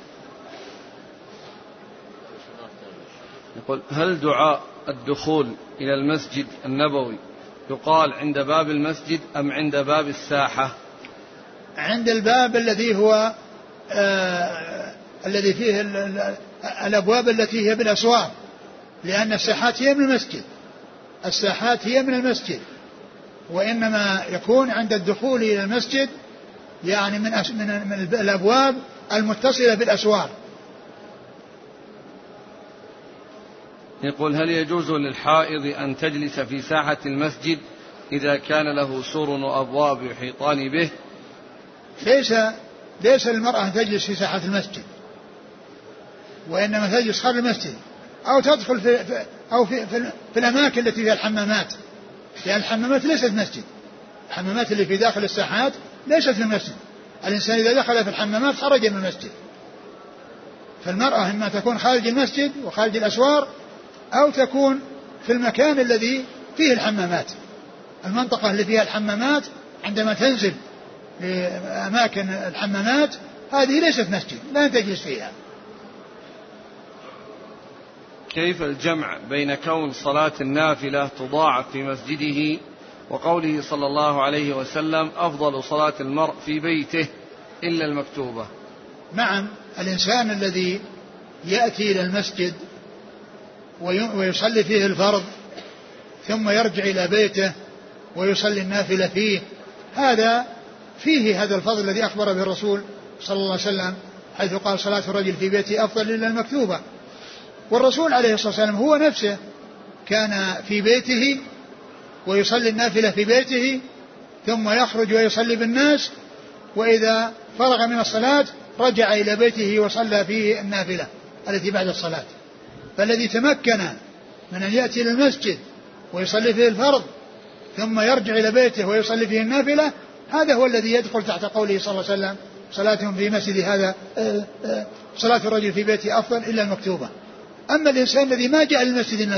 يقول: هل دعاء الدخول إلى المسجد النبوي يقال عند باب المسجد أم عند باب الساحة؟ عند الباب الذي هو الذي فيه الأبواب التي هي بالأسواق، لأن الساحات هي من المسجد، الساحات هي من المسجد، وإنما يكون عند الدخول إلى المسجد يعني من الأبواب المتصلة بالأسواق. يقول: هل يجوز للحائض أن تجلس في ساحة المسجد إذا كان له سور وأبواب يحيطان به؟ ليس للمرأة أن تجلس في ساحة المسجد، وإنما تجلس خارج المسجد أو تدخل في الأماكن التي فيها الحمامات، لأن الحمامات ليست مسجد، الحمامات اللي في داخل الساحات ليست في المسجد، الإنسان إذا دخل في الحمامات خرج من المسجد. فالمرأة إما تكون خارج المسجد وخارج الأسوار، أو تكون في المكان الذي فيه الحمامات، المنطقة اللي فيها الحمامات عندما تنزل لأماكن الحمامات هذه ليست مسجد، لا تجلس فيها. كيف الجمع بين كون صلاة النافلة تضاعف في مسجده وقوله صلى الله عليه وسلم: أفضل صلاة المرء في بيته إلا المكتوبة؟ نعم، الإنسان الذي يأتي إلى المسجد ويصلي فيه الفرض ثم يرجع إلى بيته ويصلي النافلة فيه، هذا فيه هذا الفضل الذي أخبر به الرسول صلى الله عليه وسلم، حيث قال: صلاة الرجل في بيته أفضل إلا المكتوبة. والرسول عليه الصلاة والسلام هو نفسه كان في بيته ويصلي النافلة في بيته ثم يخرج ويصلي بالناس، وإذا فرغ من الصلاة رجع إلى بيته وصلى فيه النافلة التي بعد الصلاة. فالذي تمكن من أن يأتي إلى المسجد ويصلي فيه الفرض ثم يرجع إلى بيته ويصلي فيه النافلة، هذا هو الذي يدخل تحت قوله صلى الله عليه وسلم: صلاة في مسجد هذا صلاة الرجل في بيته أفضل إلا المكتوبة. أما الإنسان الذي ما جاء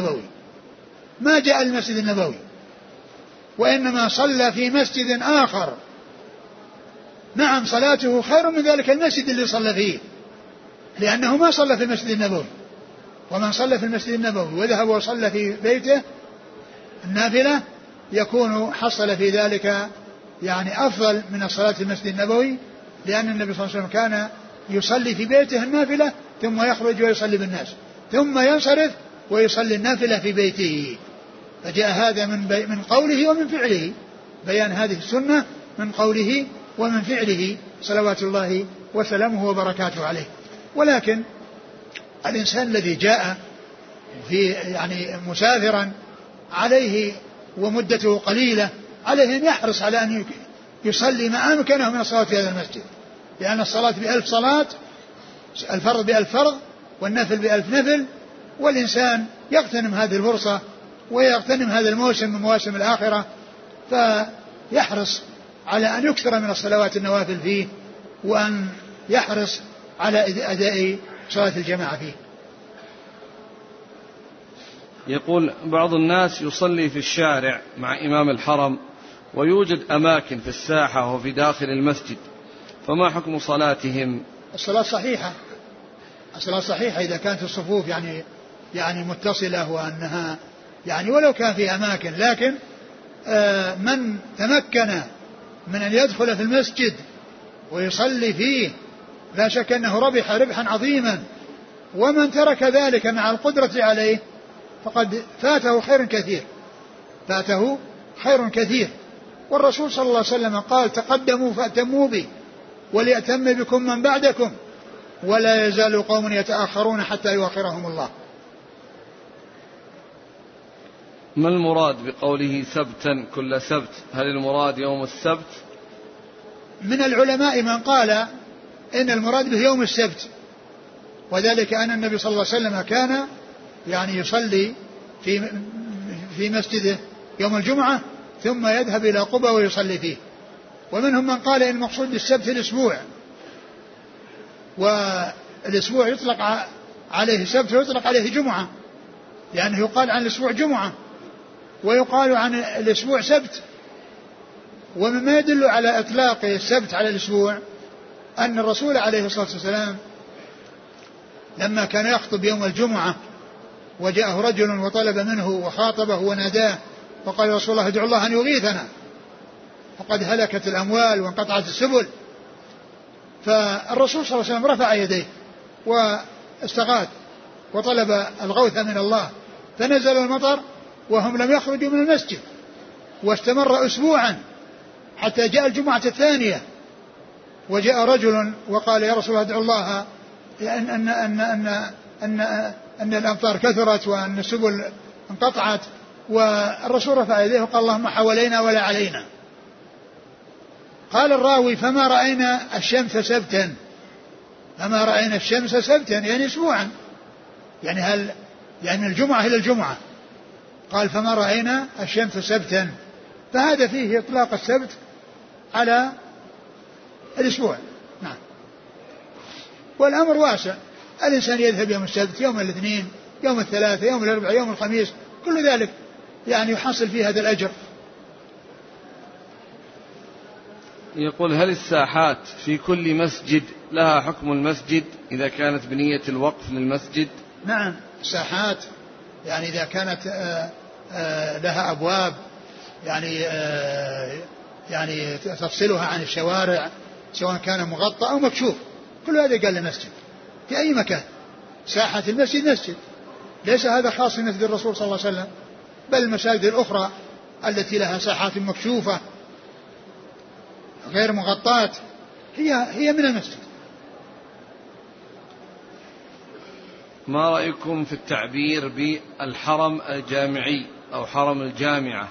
للمسجد النبوي وإنما صلى في مسجد آخر، نعم صلاته خير من ذلك المسجد اللي صلى فيه، لأنه ما صلى في المسجد النبوي. ومن صلى في المسجد النبوي وذهب وصلى في بيته النافلة يكون حصل في ذلك يعني أفضل من الصلاة في المسجد النبوي، لأن النبي صلى الله عليه وسلم كان يصلي في بيته النافلة ثم يخرج ويصلي بالناس ثم ينصرف ويصلي النافلة في بيته. فجاء هذا من قوله ومن فعله، بيان هذه السنة من قوله ومن فعله صلوات الله وسلامه وبركاته عليه. ولكن الإنسان الذي جاء في يعني مسافرا عليه ومدته قليلة، عليه أن يحرص على أن يصلي ما أمكنه من الصلاة في هذا المسجد، لأن الصلاة ب1000 صلاة، الفرض ب1000 فرض والنفل ب1000 نفل، والإنسان يغتنم هذه الفرصة ويغتنم هذا الموسم من مواسم الآخرة، فيحرص على أن يكثر من الصلوات النوافل فيه، وأن يحرص على أداء صلاة الجماعة فيه. يقول: بعض الناس يصلي في الشارع مع إمام الحرم ويوجد أماكن في الساحة وفي داخل المسجد، فما حكم صلاتهم؟ الصلاة صحيحة إذا كانت الصفوف يعني متصلة، وأنها يعني ولو كان في أماكن، لكن من تمكن من أن يدخل في المسجد ويصلي فيه لا شك أنه ربح ربحا عظيما، ومن ترك ذلك مع القدرة عليه فقد فاته خير كثير. والرسول صلى الله عليه وسلم قال: تقدموا فأتموا بي وليأتم بكم من بعدكم ولا يزال قوم يتأخرون حتى يؤخرهم الله. ما المراد بقوله سبتا كل سبت؟ هل المراد يوم السبت؟ من العلماء من قال إن المراد به يوم السبت، وذلك أن النبي صلى الله عليه وسلم كان يعني يصلي في مسجده يوم الجمعة ثم يذهب إلى قبى ويصلي فيه. ومنهم من قال إن المقصود بالسبت الأسبوع، والأسبوع يطلق عليه سبت ويطلق عليه جمعة، لأنه يقال عن الأسبوع جمعة ويقال عن الأسبوع سبت. ومما يدل على إطلاق السبت على الأسبوع أن الرسول عليه الصلاة والسلام لما كان يخطب يوم الجمعة وجاءه رجل وطلب منه وخاطبه وناداه وقال: يا رسول الله ادعو الله أن يغيثنا فقد هلكت الأموال وانقطعت السبل. فالرسول صلى الله عليه وسلم رفع يديه واستغاث وطلب الغوث من الله، فنزل المطر وهم لم يخرجوا من المسجد، واستمر أسبوعا حتى جاء الجمعة الثانية، وجاء رجل وقال: يا رسول الله ادعو الله أن الأمطار كثرت وأن السبل انقطعت. والرسول رفع يديه وقال: اللهم حوالينا ولا علينا. قال الراوي: فما رأينا الشمس سبتا، فما رأينا الشمس سبتا يعني أسبوعا، يعني هل يعني الجمعة إلى الجمعة. قال: فما رأينا الشمس سبتا. فهذا فيه إطلاق السبت على الأسبوع. نعم. والأمر واسع، الإنسان يذهب يوم السبت، يوم الاثنين، يوم الثلاثاء، يوم الأربعاء، يوم الخميس، كل ذلك يعني يحصل فيه هذا الأجر. يقول: هل الساحات في كل مسجد لها حكم المسجد إذا كانت بنية الوقف للمسجد؟ نعم، الساحات يعني إذا كانت لها أبواب يعني تفصلها عن الشوارع سواء كان مغطى أو مكشوف، كل هذا قال المسجد في أي مكان. ساحة المسجد مسجد، ليس هذا خاص بمسجد الرسول صلى الله عليه وسلم، بل المساجد الأخرى التي لها ساحات مكشوفة غير مغطاة هي من المسجد. ما رأيكم في التعبير بالحرم الجامعي أو حرم الجامعة؟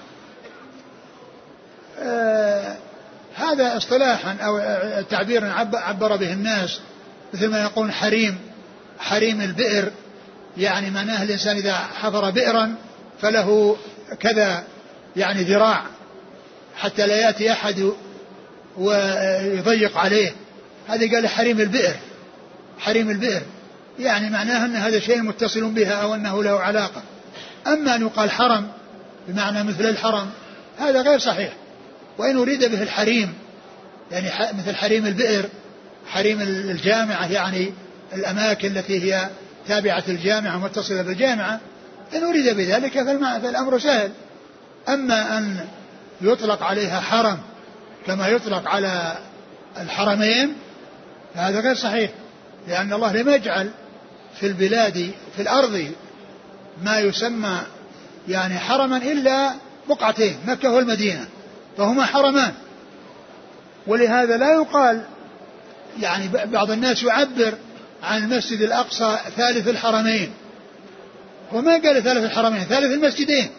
هذا اصطلاحا أو تعبير عبر به الناس، مثل ما يقول حريم البئر، يعني معناه الإنسان إذا حفر بئرا فله كذا يعني ذراع حتى لا يأتي أحد ويضيق عليه. هذا قال حريم البئر، حريم البئر يعني معناه أن هذا شيء متصل بها أو أنه له علاقة. أما أن يقال حرم بمعنى مثل الحرم هذا غير صحيح. وإن أريد به الحريم يعني مثل حريم البئر، حريم الجامعة يعني الأماكن التي هي تابعة الجامعة متصلة بالجامعة، إن أريد بذلك فالأمر سهل. أما أن يطلق عليها حرم كما يطلق على الحرمين فهذا غير صحيح، لأن الله لم يجعل في البلاد في الأرض ما يسمى يعني حرما إلا بقعتين، مكة والمدينة، فهما حرمان. ولهذا لا يقال يعني بعض الناس يعبر عن المسجد الأقصى ثالث الحرمين، وما قال ثالث الحرمين، ثالث المسجدين،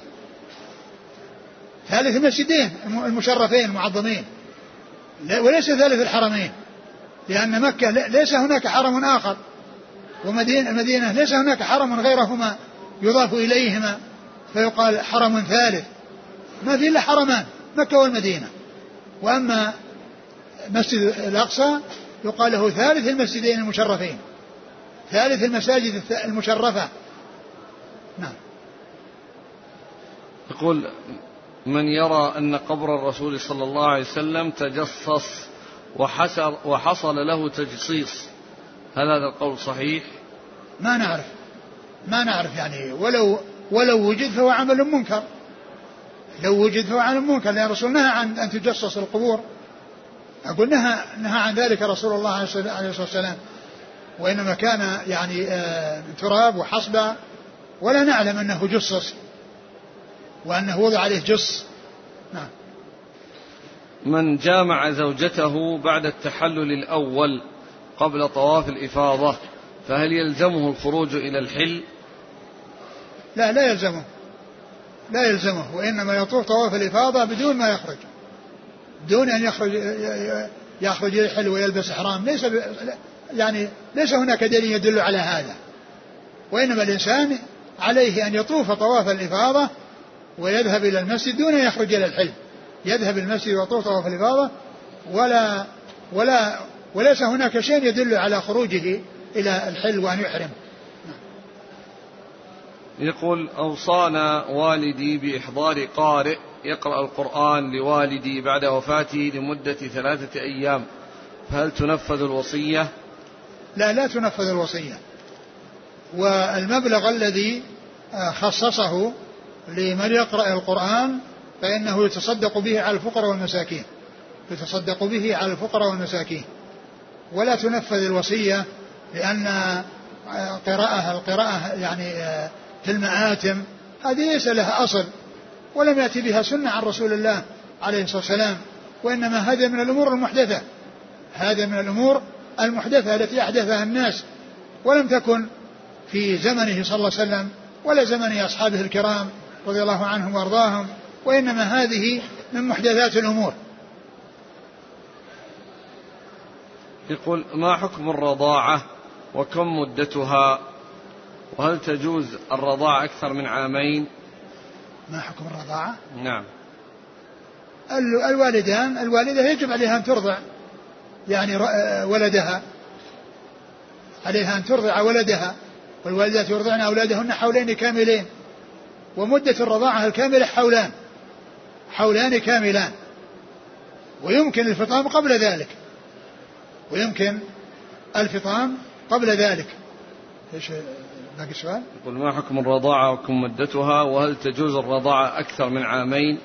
ثالث المسجدين المشرفين المعظمين، وليس ثالث الحرمين، لأن مكة ليس هناك حرم آخر، المدينة ليس هناك حرم غيرهما يضاف إليهما فيقال حرم ثالث، ما في إلا حرمان مكة والمدينة. وأما مسجد الأقصى يقال له ثالث المسجدين المشرفين، ثالث المساجد المشرفة. نعم. يقول: من يرى أن قبر الرسول صلى الله عليه وسلم تجصص وحصل له تجصيص، هل هذا القول صحيح؟ ما نعرف يعني، ولو وجد فهو عمل منكر، لو وجد فهو عمل منكر، لأن الرسول نهى عن أن تجصص القبور، أقول نهى عن ذلك رسول الله عليه الصلاة والسلام، وإنما كان يعني تراب وحصبة، ولا نعلم أنه جصص وأنه وضع عليه جص. نعم. من جامع زوجته بعد التحلل الأول قبل طواف الإفاضة فهل يلزمه الخروج إلى الحل؟ لا يلزمه، وإنما يطوف طواف الإفاضة بدون ما يخرج، بدون أن يخرج يخرج إلى الحل ويلبس إحرام، ليس هناك دليل يدل على هذا، وإنما الإنسان عليه أن يطوف طواف الإفاضة ويذهب إلى المسجد دون أن يخرج إلى الحل، يذهب المسجد ويطوف طواف الإفاضة وليس هناك شيء يدل على خروجه إلى الحل وأن يحرم. يقول: أوصانا والدي بإحضار قارئ يقرأ القرآن لوالدي بعد وفاته لمدة 3 أيام، فهل تنفذ الوصية؟ لا تنفذ الوصية، والمبلغ الذي خصصه لمن يقرأ القرآن فإنه يتصدق به على الفقراء والمساكين، ولا تنفذ الوصية، لأن القراءة يعني في المآتم هذه ليس لها أصل ولم يأتي بها سنة عن رسول الله عليه الصلاة والسلام، وإنما هذا من الأمور المحدثة التي أحدثها الناس، ولم تكن في زمنه صلى الله عليه وسلم ولا زمن أصحابه الكرام رضي الله عنهم وارضاهم، وإنما هذه من محدثات الأمور. يقول: ما حكم الرضاعة وكم مدتها، وهل تجوز الرضاعة أكثر من 2 عام؟ ما حكم الرضاعة؟ نعم. الوالدة يجب عليها أن ترضع يعني ولدها، عليها أن ترضع ولدها، والوالدات يرضعن أولادهن حولين كاملين، ومدة الرضاعة الكاملة حولان كاملان، ويمكن الفطام قبل ذلك. ايش باقي السؤال؟ يقول: ما حكم الرضاعة وكم مدتها، وهل تجوز الرضاعة أكثر من 2 عام؟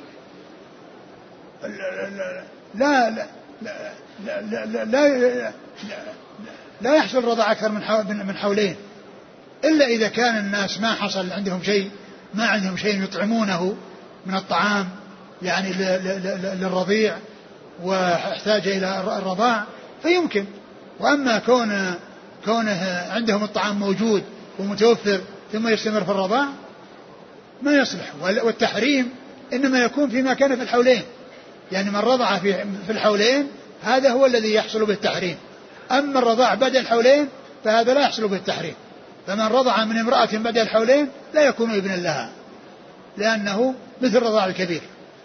لا يحصل الرضاعة أكثر من حولين، إلا إذا كان الناس ما حصل عندهم شيء، ما عندهم شيء يطعمونه من الطعام يعني للرضيع واحتاج إلى الرضاع فيمكن. وأما كونه عندهم الطعام موجود ومتوفر ثم يستمر في الرضاع ما يصلح. والتحريم إنما يكون فيما كان في الحولين، يعني من رضع في الحولين هذا هو الذي يحصل به التحريم. أما الرضاع بعد الحولين فهذا لا يحصل به التحريم. فمن رضع من امرأة بعد الحولين لا يكون ابنا لها، لأنه مثل الرضاع الكبير،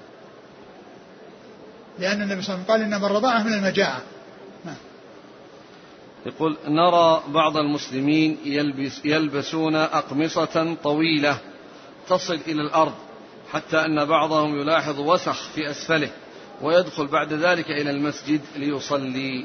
لأن النبي صلى الله عليه وسلم قال إنما الرضاعة من المجاعة. يقول: نرى بعض المسلمين يلبسون أقمصة طويلة تصل إلى الأرض، حتى أن بعضهم يلاحظ وسخ في أسفله ويدخل بعد ذلك إلى المسجد ليصلي.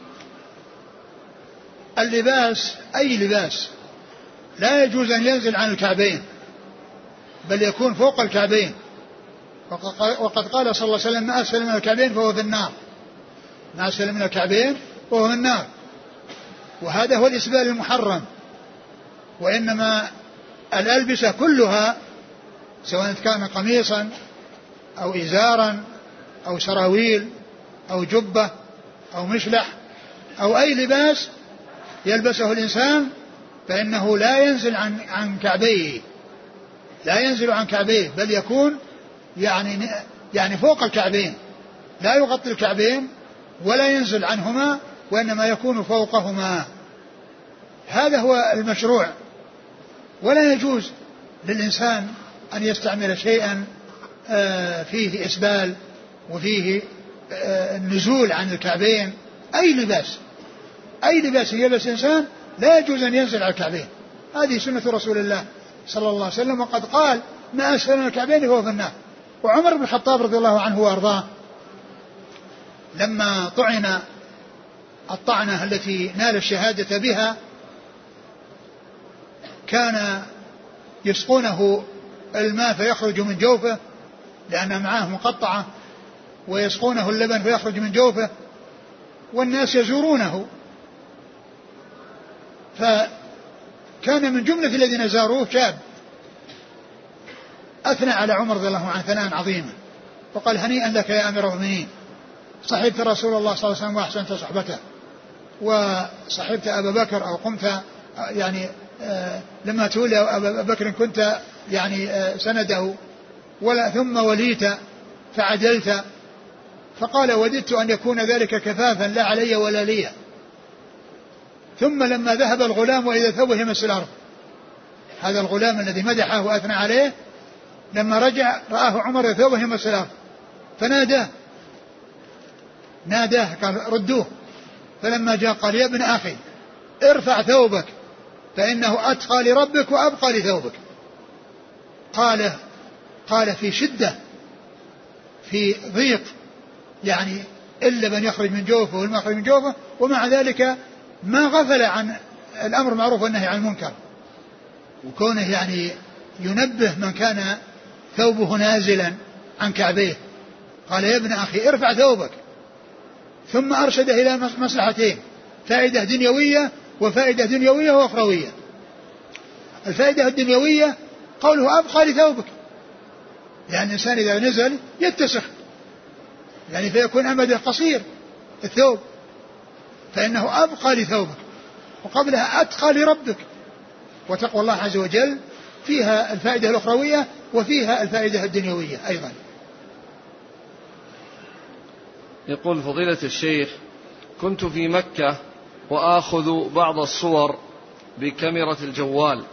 اللباس أي لباس لا يجوز أن ينزل عن الكعبين، بل يكون فوق الكعبين، وقد قال صلى الله عليه وسلم: ما أسفل من الكعبين فهو في النار، ما أسفل من الكعبين فهو في النار. وهذا هو الإسبال المحرم. وإنما الألبسة كلها سواء كان قميصا أو إزارا أو سراويل أو جبة أو مشلح أو أي لباس يلبسه الإنسان فإنه لا ينزل عن كعبيه، لا ينزل عن كعبيه، بل يكون يعني فوق الكعبين، لا يغطي الكعبين ولا ينزل عنهما، وإنما يكون فوقهما. هذا هو المشروع. ولا يجوز للإنسان أن يستعمل شيئا فيه إسبال وفيه النزول عن الكعبين. أي لباس يلبس إنسان لا يجوز أن ينزل على الكعبين. هذه سنة رسول الله صلى الله عليه وسلم، وقد قال: ما أسفل من الكعبين فهو في النار. وعمر بن الخطاب رضي الله عنه وأرضاه لما طعن الطعنة التي نال الشهادة بها كان يسقونه الماء فيخرج من جوفه لأن معاه مقطعة، ويسقونه اللبن فيخرج من جوفه، والناس يزورونه، فكان من جملة الذين زاروه شاب أثنى على عمر رضي الله عنه ثناء عظيما، وقال: هنيئا لك يا أمير المؤمنين، صحبت رسول الله صلى الله عليه وسلم وأحسنت صحبته، وصحبت أبا بكر أو قمت يعني لما تولي أبا بكر كنت يعني سنده، ولا ثم وليت فعدلت، فقال وددت أن يكون ذلك كفافا لا علي ولا لي. ثم لما ذهب الغلام وإذا ثوبه يمس الأرض، هذا الغلام الذي مدحه وأثنى عليه لما رجع رآه عمر ثوبه يمس الأرض ناداه قال ردوه. فلما جاء قال يا ابن أخي ارفع ثوبك فإنه أتقى لربك وأبقى لثوبك. قال في شدة في ضيق، يعني إلا من يخرج من جوفه والما يخرج من جوفه، ومع ذلك ما غفل عن الأمر المعروف والنهي عن المنكر، وكونه يعني ينبه من كان ثوبه نازلا عن كعبيه. قال يا ابن أخي ارفع ثوبك. ثم أرشده إلى مصلحتين، فائدة دنيوية وفائدة دنيوية وأخروية. الفائدة الدنيوية قوله أبقى لثوبك، يعني الإنسان إذا نزل يتسخ، يعني فيكون أمده قصير الثوب، فإنه أبقى لثوبك، وقبلها أتقى لربك. وتقوى الله عز وجل فيها الفائدة الأخروية وفيها الفائدة الدنيوية أيضا. يقول فضيلة الشيخ كنت في مكة وآخذ بعض الصور بكاميرا الجوال،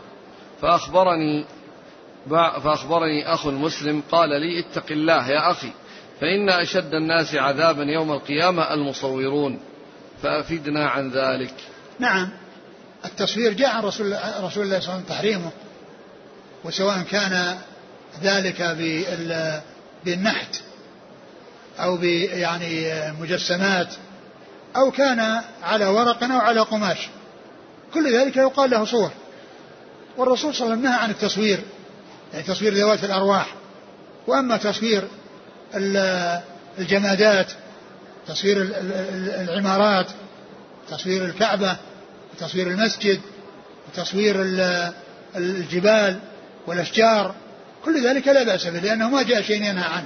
فأخبرني أخ مسلم قال لي اتق الله يا أخي فإن أشد الناس عذابا يوم القيامة المصورون، فأفدنا عن ذلك. نعم، التصوير جاء عن رسول الله صلى الله عليه وسلم تحريمه، وسواء كان ذلك بالنحت أو يعني مجسمات أو كان على ورق أو على قماش، كل ذلك يقال له صور. والرسول صلى الله عليه وسلم نهى عن التصوير، يعني تصوير ذوات الأرواح. وأما تصوير الجمادات، تصوير العمارات، تصوير الكعبة، تصوير المسجد، تصوير الجبال والأشجار، كل ذلك لا بأس به لأنه ما جاء شيء ينهى عنه.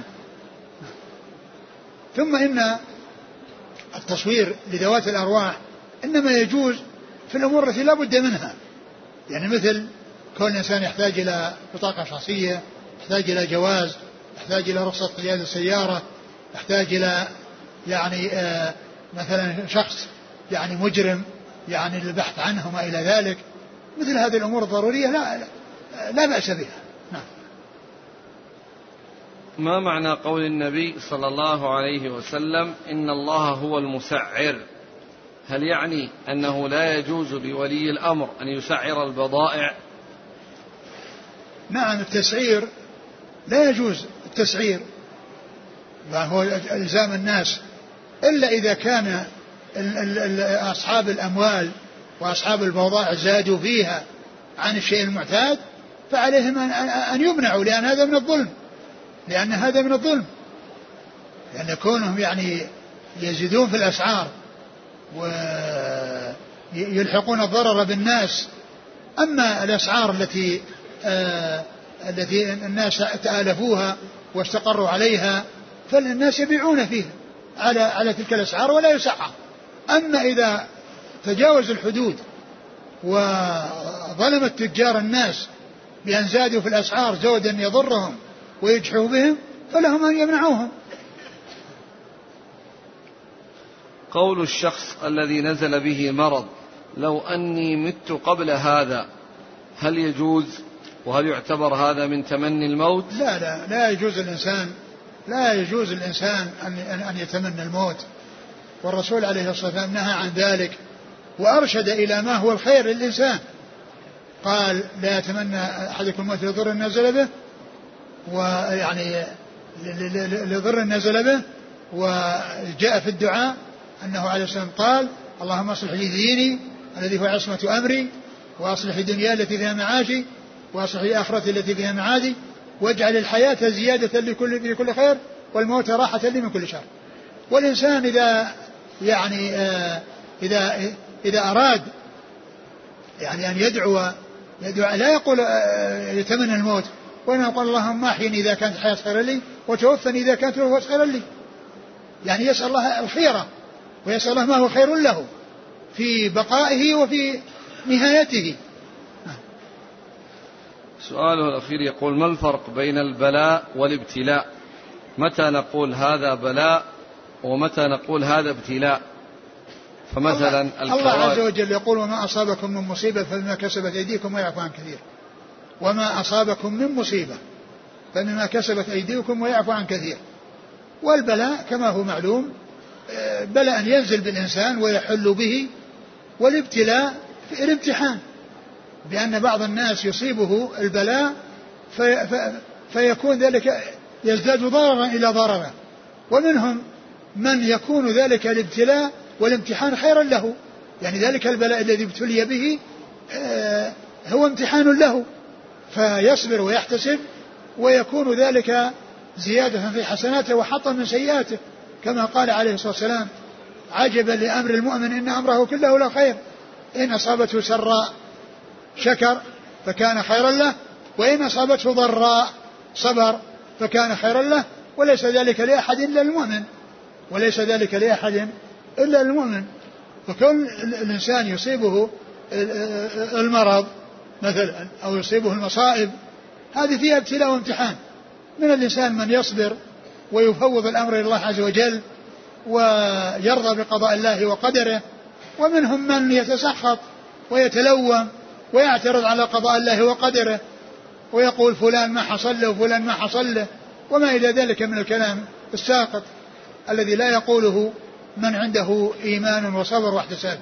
ثم إن التصوير لذوات الأرواح إنما يجوز في الأمور التي لا بد منها، يعني مثل كون الإنسان يحتاج إلى بطاقة شخصية، يحتاج إلى جواز، يحتاج إلى رخصة قيادة السيارة، يحتاج إلى يعني مثلا شخص يعني مجرم يعني للبحث عنه وما إلى ذلك، مثل هذه الأمور الضرورية لا بأس بها. نعم. ما معنى قول النبي صلى الله عليه وسلم إن الله هو المسعر؟ هل يعني أنه لا يجوز لولي الأمر أن يسعر البضائع؟ نعم، التسعير لا يجوز التسعير، وهو إلزام الناس، إلا إذا كان أصحاب الأموال وأصحاب البضائع زادوا فيها عن الشيء المعتاد فعليهم أن يمنعوا، لأن هذا من الظلم، لأن كونهم يعني يزيدون في الأسعار ويلحقون الضرر بالناس. أما الأسعار التي الناس تآلفوها واستقروا عليها فالناس يبيعون فيها على تلك الأسعار ولا يسعر. أما إذا تجاوز الحدود وظلم التجار الناس بأن زادوا في الأسعار زودا يضرهم ويجحوا بهم فلهم أن يمنعوهم. قول الشخص الذي نزل به مرض لو أني مت قبل هذا هل يجوز؟ وهل يعتبر هذا من تمني الموت؟ لا يجوز الإنسان أن يتمنى الموت، والرسول عليه الصلاة والسلام نهى عن ذلك وأرشد إلى ما هو الخير للإنسان. قال لا يتمنى أحدكم الموت لضر نزل به، ويعني لضر نزل به. وجاء في الدعاء أنه عليه الصلاة والسلام قال اللهم اصلح لي ديني الذي هو عصمة أمري، وأصلح دنياي التي فيها معاشي، وأصلح لي آخرتي التي فيها معادي، واجعل الحياة زيادة لكل خير والموت راحة لي من كل شر. والإنسان إذا أراد يعني أن يدعو لا يقول يتمنى الموت، وإنما يقول اللهم أحيني إذا كانت الحياة خيرا لي وتوفني إذا كانت الوفاة خيرا لي، يعني يسأل الله الخيرة ويسأل الله ما هو خير له في بقائه وفي نهايته. سؤاله الأخير يقول ما الفرق بين البلاء والابتلاء؟ متى نقول هذا بلاء ومتى نقول هذا ابتلاء؟ فمثلا الله عز وجل يقول وما أصابكم من مصيبة فبما كسبت أيديكم ويعفو عن كثير. وما أصابكم من مصيبة فبما كسبت أيديكم ويعفو عن كثير. والبلاء كما هو معلوم بلاء ينزل بالإنسان ويحل به، والابتلاء الامتحان، بأن بعض الناس يصيبه البلاء فيكون ذلك يزداد ضررا إلى ضرره، ومنهم من يكون ذلك الابتلاء والامتحان خيرا له، يعني ذلك البلاء الذي ابتلي به هو امتحان له فيصبر ويحتسب ويكون ذلك زيادة في حسناته وحطا من سيئاته، كما قال عليه الصلاة والسلام عجبا لأمر المؤمن إن أمره كله له خير، إن أصابته سراء شكر فكان خيرا له، وإن أصابته ضراء صبر فكان خيرا له، وليس ذلك لأحد إلا المؤمن، وليس ذلك لأحد إلا المؤمن. فكون الإنسان يصيبه المرض مثلا أو يصيبه المصائب هذه فيها ابتلاء وامتحان. من الإنسان من يصبر ويفوض الأمر إلى الله عز وجل ويرضى بقضاء الله وقدره، ومنهم من يتسخط ويتلوم ويعترض على قضاء الله وقدره ويقول فلان ما حصل له وفلان ما حصل له وما إلى ذلك من الكلام الساقط الذي لا يقوله من عنده إيمان وصبر واحتساب.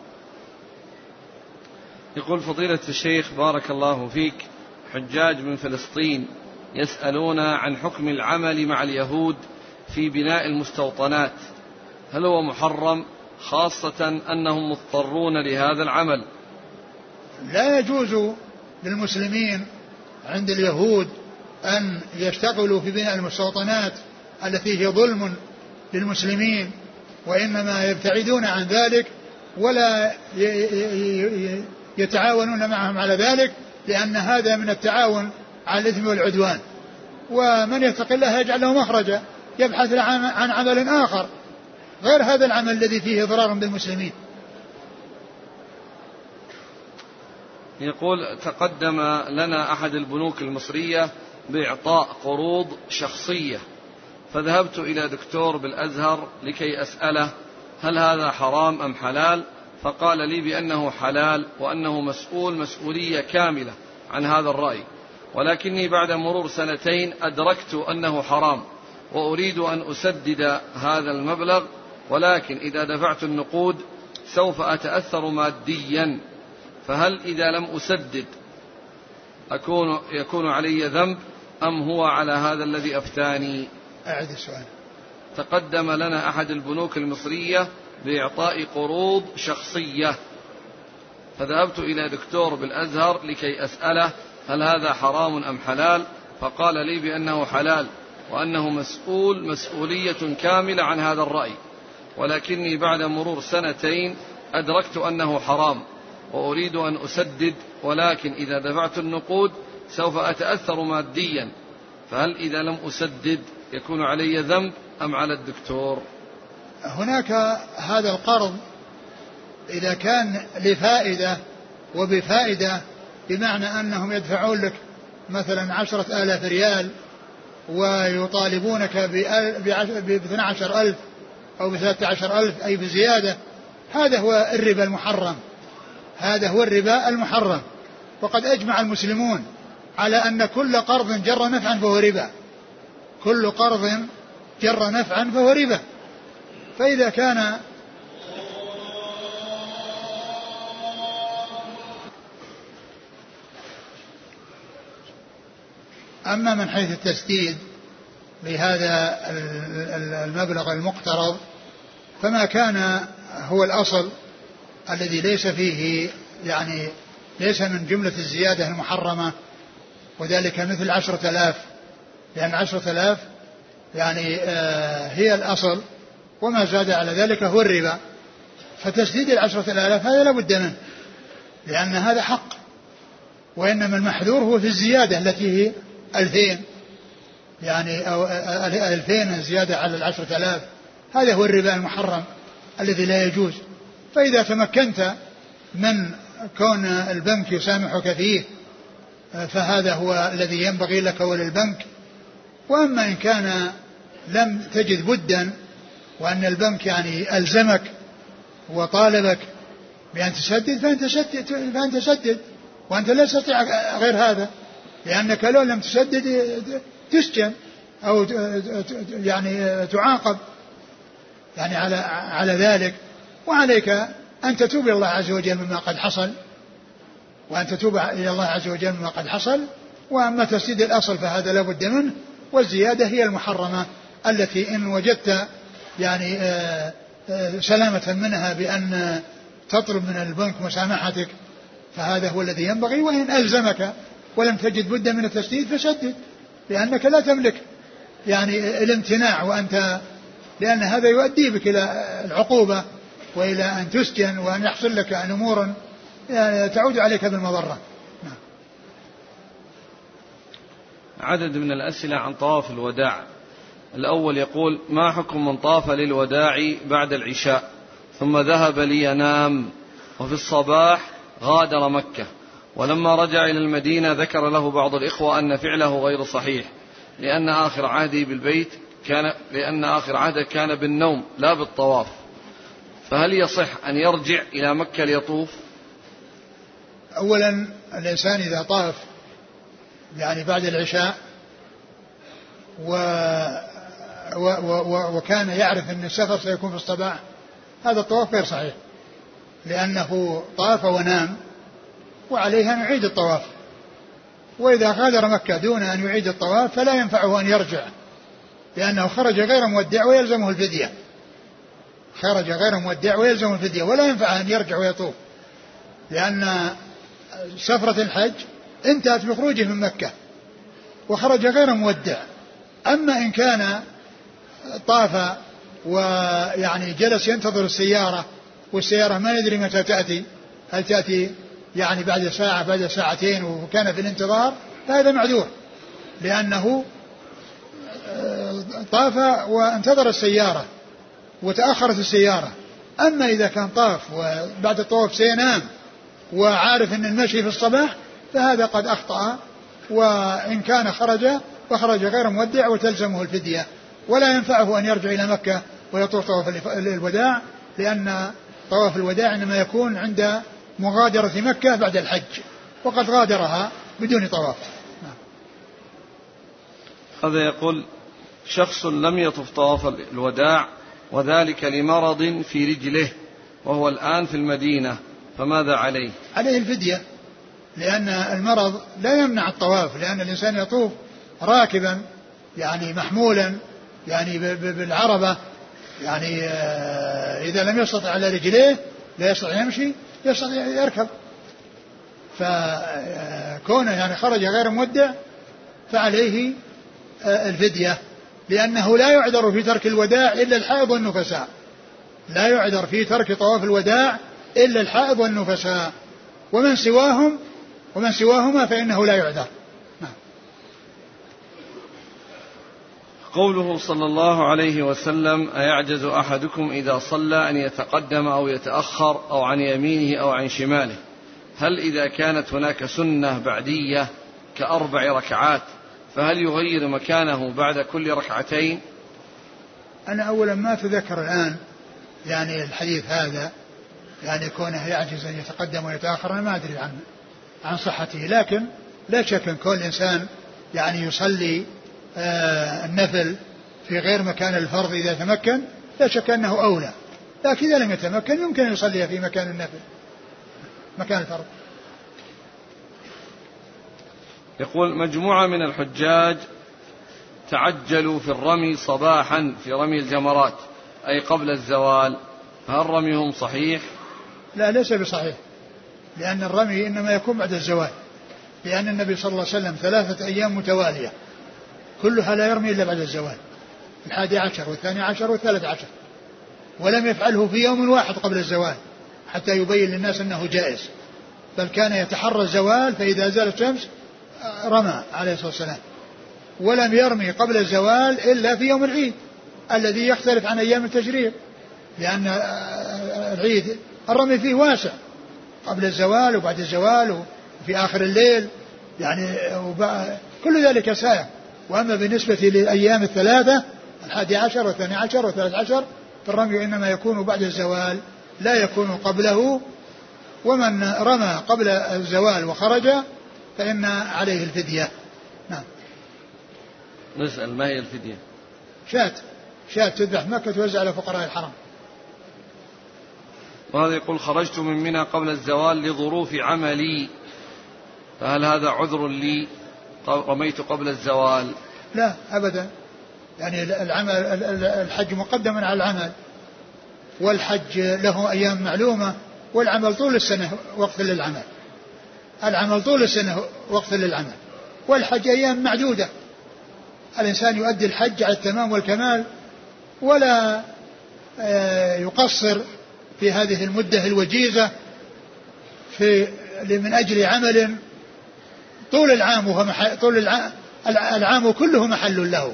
يقول فضيلة الشيخ بارك الله فيك، حجاج من فلسطين يسألون عن حكم العمل مع اليهود في بناء المستوطنات، هل هو محرم خاصة أنهم مضطرون لهذا العمل؟ لا يجوز للمسلمين عند اليهود أن يشتغلوا في بناء المستوطنات التي هي ظلم للمسلمين، وإنما يبتعدون عن ذلك ولا يتعاونون معهم على ذلك، لأن هذا من التعاون على الإثم والعدوان، ومن يتق الله يجعل له مخرجا يبحث عن عمل آخر غير هذا العمل الذي فيه ضرار بالمسلمين. يقول تقدم لنا أحد البنوك المصرية بإعطاء قروض شخصية، فذهبت إلى دكتور بالأزهر لكي أسأله هل هذا حرام أم حلال، فقال لي بأنه حلال وأنه مسؤول مسؤولية كاملة عن هذا الرأي، ولكني بعد مرور 2 أدركت أنه حرام وأريد أن أسدد هذا المبلغ، ولكن إذا دفعت النقود سوف أتأثر ماديا، فهل إذا لم أسدد يكون علي ذنب أم هو على هذا الذي أفتاني؟ أعد السؤال. تقدم لنا أحد البنوك المصرية بإعطاء قروض شخصية، فذهبت إلى دكتور بالأزهر لكي أسأله هل هذا حرام أم حلال، فقال لي بأنه حلال وأنه مسؤول مسؤولية كاملة عن هذا الرأي، ولكني بعد مرور 2 أدركت أنه حرام وأريد أن أسدد، ولكن إذا دفعت النقود سوف أتأثر ماديا، فهل إذا لم أسدد يكون علي ذنب أم على الدكتور؟ هناك هذا القرض إذا كان لفائدة وبفائدة، بمعنى أنهم يدفعون لك مثلا 10,000 ريال ويطالبونك ب12,000 أو ب13,000 أي بزيادة، هذا هو الربا المحرم، هذا هو الربا المحرم. وقد أجمع المسلمون على أن كل قرض جر نفعا فهو ربا، كل قرض جر نفعا فهو ربا. فإذا كان أما من حيث التسديد لهذا المبلغ المقترض فما كان هو الأصل الذي ليس فيه يعني ليس من جملة الزيادة المحرمة، وذلك مثل 10,000، لأن 10,000 يعني هي الأصل، وما زاد على ذلك هو الربا. فتسديد 10,000 هذا لا بد منه، لأن هذا حق، وإنما المحذور هو في الزيادة التي هي 2,000 يعني أو 2,000 زيادة على 10,000، هذا هو الربا المحرم الذي لا يجوز. فإذا تمكنت من كون البنك يسامحك فيه فهذا هو الذي ينبغي لك وللبنك. وأما إن كان لم تجد بدا وأن البنك يعني ألزمك وطالبك بأن تسدد فأنت سدد، وأنت لا تستطيع غير هذا، لأنك لو لم تسدد تسجن أو يعني تعاقب يعني على ذلك. وعليك أن تتوب إلى الله عز وجل مما قد حصل، وأن تتوب إلى الله عز وجل مما قد حصل. وأما تسديد الأصل فهذا لا بد منه، والزيادة هي المحرمة التي إن وجدت يعني سلامة منها بأن تطلب من البنك مسامحتك فهذا هو الذي ينبغي. وإن ألزمك ولم تجد بد من التسديد فسدد، لأنك لا تملك يعني الامتناع، لأن هذا يؤدي بك إلى العقوبة وإلى أن تسجن وأن يحصل لك أمور يعني تعود عليك بالمضرة. عدد من الأسئلة عن طواف الوداع. الأول يقول: ما حكم من طاف للوداع بعد العشاء ثم ذهب لينام وفي الصباح غادر مكة، ولما رجع إلى المدينة ذكر له بعض الإخوة أن فعله غير صحيح لأن آخر عهده بالبيت كان بالنوم لا بالطواف، فهل يصح أن يرجع إلى مكة ليطوف؟ أولا الإنسان إذا طاف يعني بعد العشاء وكان يعرف أن السفر سيكون في الصباح، هذا الطواف غير صحيح، لأنه طاف ونام وعليه أن يعيد الطواف. وإذا غادر مكة دون أن يعيد الطواف فلا ينفعه أن يرجع، لأنه خرج غير مودع ويلزمه الفدية، ولا ينفع أن يرجع ويطوف، لأن سفرة الحج انتهت بخروجه من مكة وخرج غير مودع. أما إن كان طاف ويعني جلس ينتظر السيارة والسيارة ما يدري متى تأتي، هل تأتي يعني بعد ساعة بعد ساعتين وكان في الانتظار، فهذا معذور لأنه طاف وانتظر السيارة وتأخرت السيارة. أما إذا كان طاف وبعد الطواف سينام وعارف أن المشي في الصباح فهذا قد أخطأ، وإن كان فخرج غير مودع وتلزمه الفدية، ولا ينفعه أن يرجع إلى مكة ويطوف طواف الوداع، لأن طواف الوداع إنما يكون عند مغادرة مكة بعد الحج، وقد غادرها بدون طواف. هذا يقول: شخص لم يطف طواف الوداع وذلك لمرض في رجله وهو الآن في المدينة، فماذا عليه؟ عليه الفدية، لأن المرض لا يمنع الطواف، لأن الإنسان يطوف راكبا يعني محمولا يعني بالعربة، يعني إذا لم يستطع على رجليه لا يستطيع يمشي يستطيع يركب، فكونه يعني خرج غير مودع فعليه الفدية، لأنه لا يعذر في ترك الوداع إلا الحائض والنفساء، لا يعذر في ترك طواف الوداع إلا الحائض والنفساء، ومن سواهما فإنه لا يعذر. قوله صلى الله عليه وسلم: أيعجز أحدكم إذا صلى أن يتقدم أو يتأخر أو عن يمينه أو عن شماله، هل إذا كانت هناك سنة بعدية ك4 ركعات فهل يغير مكانه بعد كل ركعتين؟ أنا أولا ما أتذكر الآن يعني الحديث هذا، يعني كونه يعجز أن يتقدم ويتأخر، أنا ما أدري عن صحته، لكن لا شك أن كل إنسان يعني يصلي النفل في غير مكان الفرض إذا تمكن لا شك أنه أولى، لكن إذا لم يتمكن يمكن أن يصلي في مكان النفل مكان الفرض. يقول: مجموعة من الحجاج تعجلوا في الرمي صباحا في رمي الجمرات أي قبل الزوال، هل رميهم صحيح؟ لا، ليس بصحيح، لأن الرمي إنما يكون بعد الزوال، لأن النبي صلى الله عليه وسلم 3 أيام متوالية كلها لا يرمي إلا بعد الزوال، 11 و12 و13، ولم يفعله في يوم واحد قبل الزوال حتى يبين للناس أنه جائز، بل كان يتحرى الزوال، فإذا زالت الشمس رمى عليه الصلاة والسلام، ولم يرمي قبل الزوال إلا في يوم العيد الذي يختلف عن أيام التشريق، لأن العيد الرمي فيه واسع قبل الزوال وبعد الزوال وفي آخر الليل، يعني كل ذلك سائع. وأما بالنسبة للأيام 3 11 و12 و13 فالرمي إنما يكون بعد الزوال لا يكون قبله، ومن رمى قبل الزوال وخرج فإن عليه الفدية. نعم. نسأل ما هي الفدية؟ شاة تذبح مكة توزع على فقراء الحرم. وهذا يقول خرجت من منى قبل الزوال لظروف عملي، فهل هذا عذر لي رميت قبل الزوال؟ لا أبدا، يعني الحج مقدم على العمل، والحج له أيام معلومة، والعمل طول السنة وقت للعمل، العمل طول السنة وقت للعمل، والحج أيام معدودة. الإنسان يؤدي الحج على التمام والكمال ولا يقصر في هذه المدة الوجيزة من أجل عمل طول العام، العام كله محل له.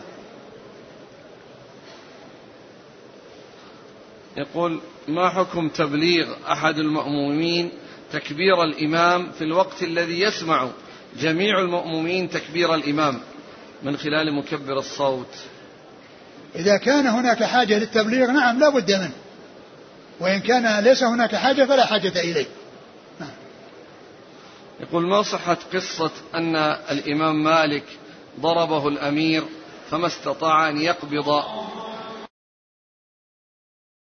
يقول ما حكم تبليغ أحد المأمومين تكبير الإمام في الوقت الذي يسمع جميع المأمومين تكبير الإمام من خلال مكبر الصوت؟ إذا كان هناك حاجة للتبليغ نعم لا بد منه، وإن كان ليس هناك حاجة فلا حاجة إليه. يقول ما صحة قصة أن الإمام مالك ضربه الأمير فما استطاع أن يقبض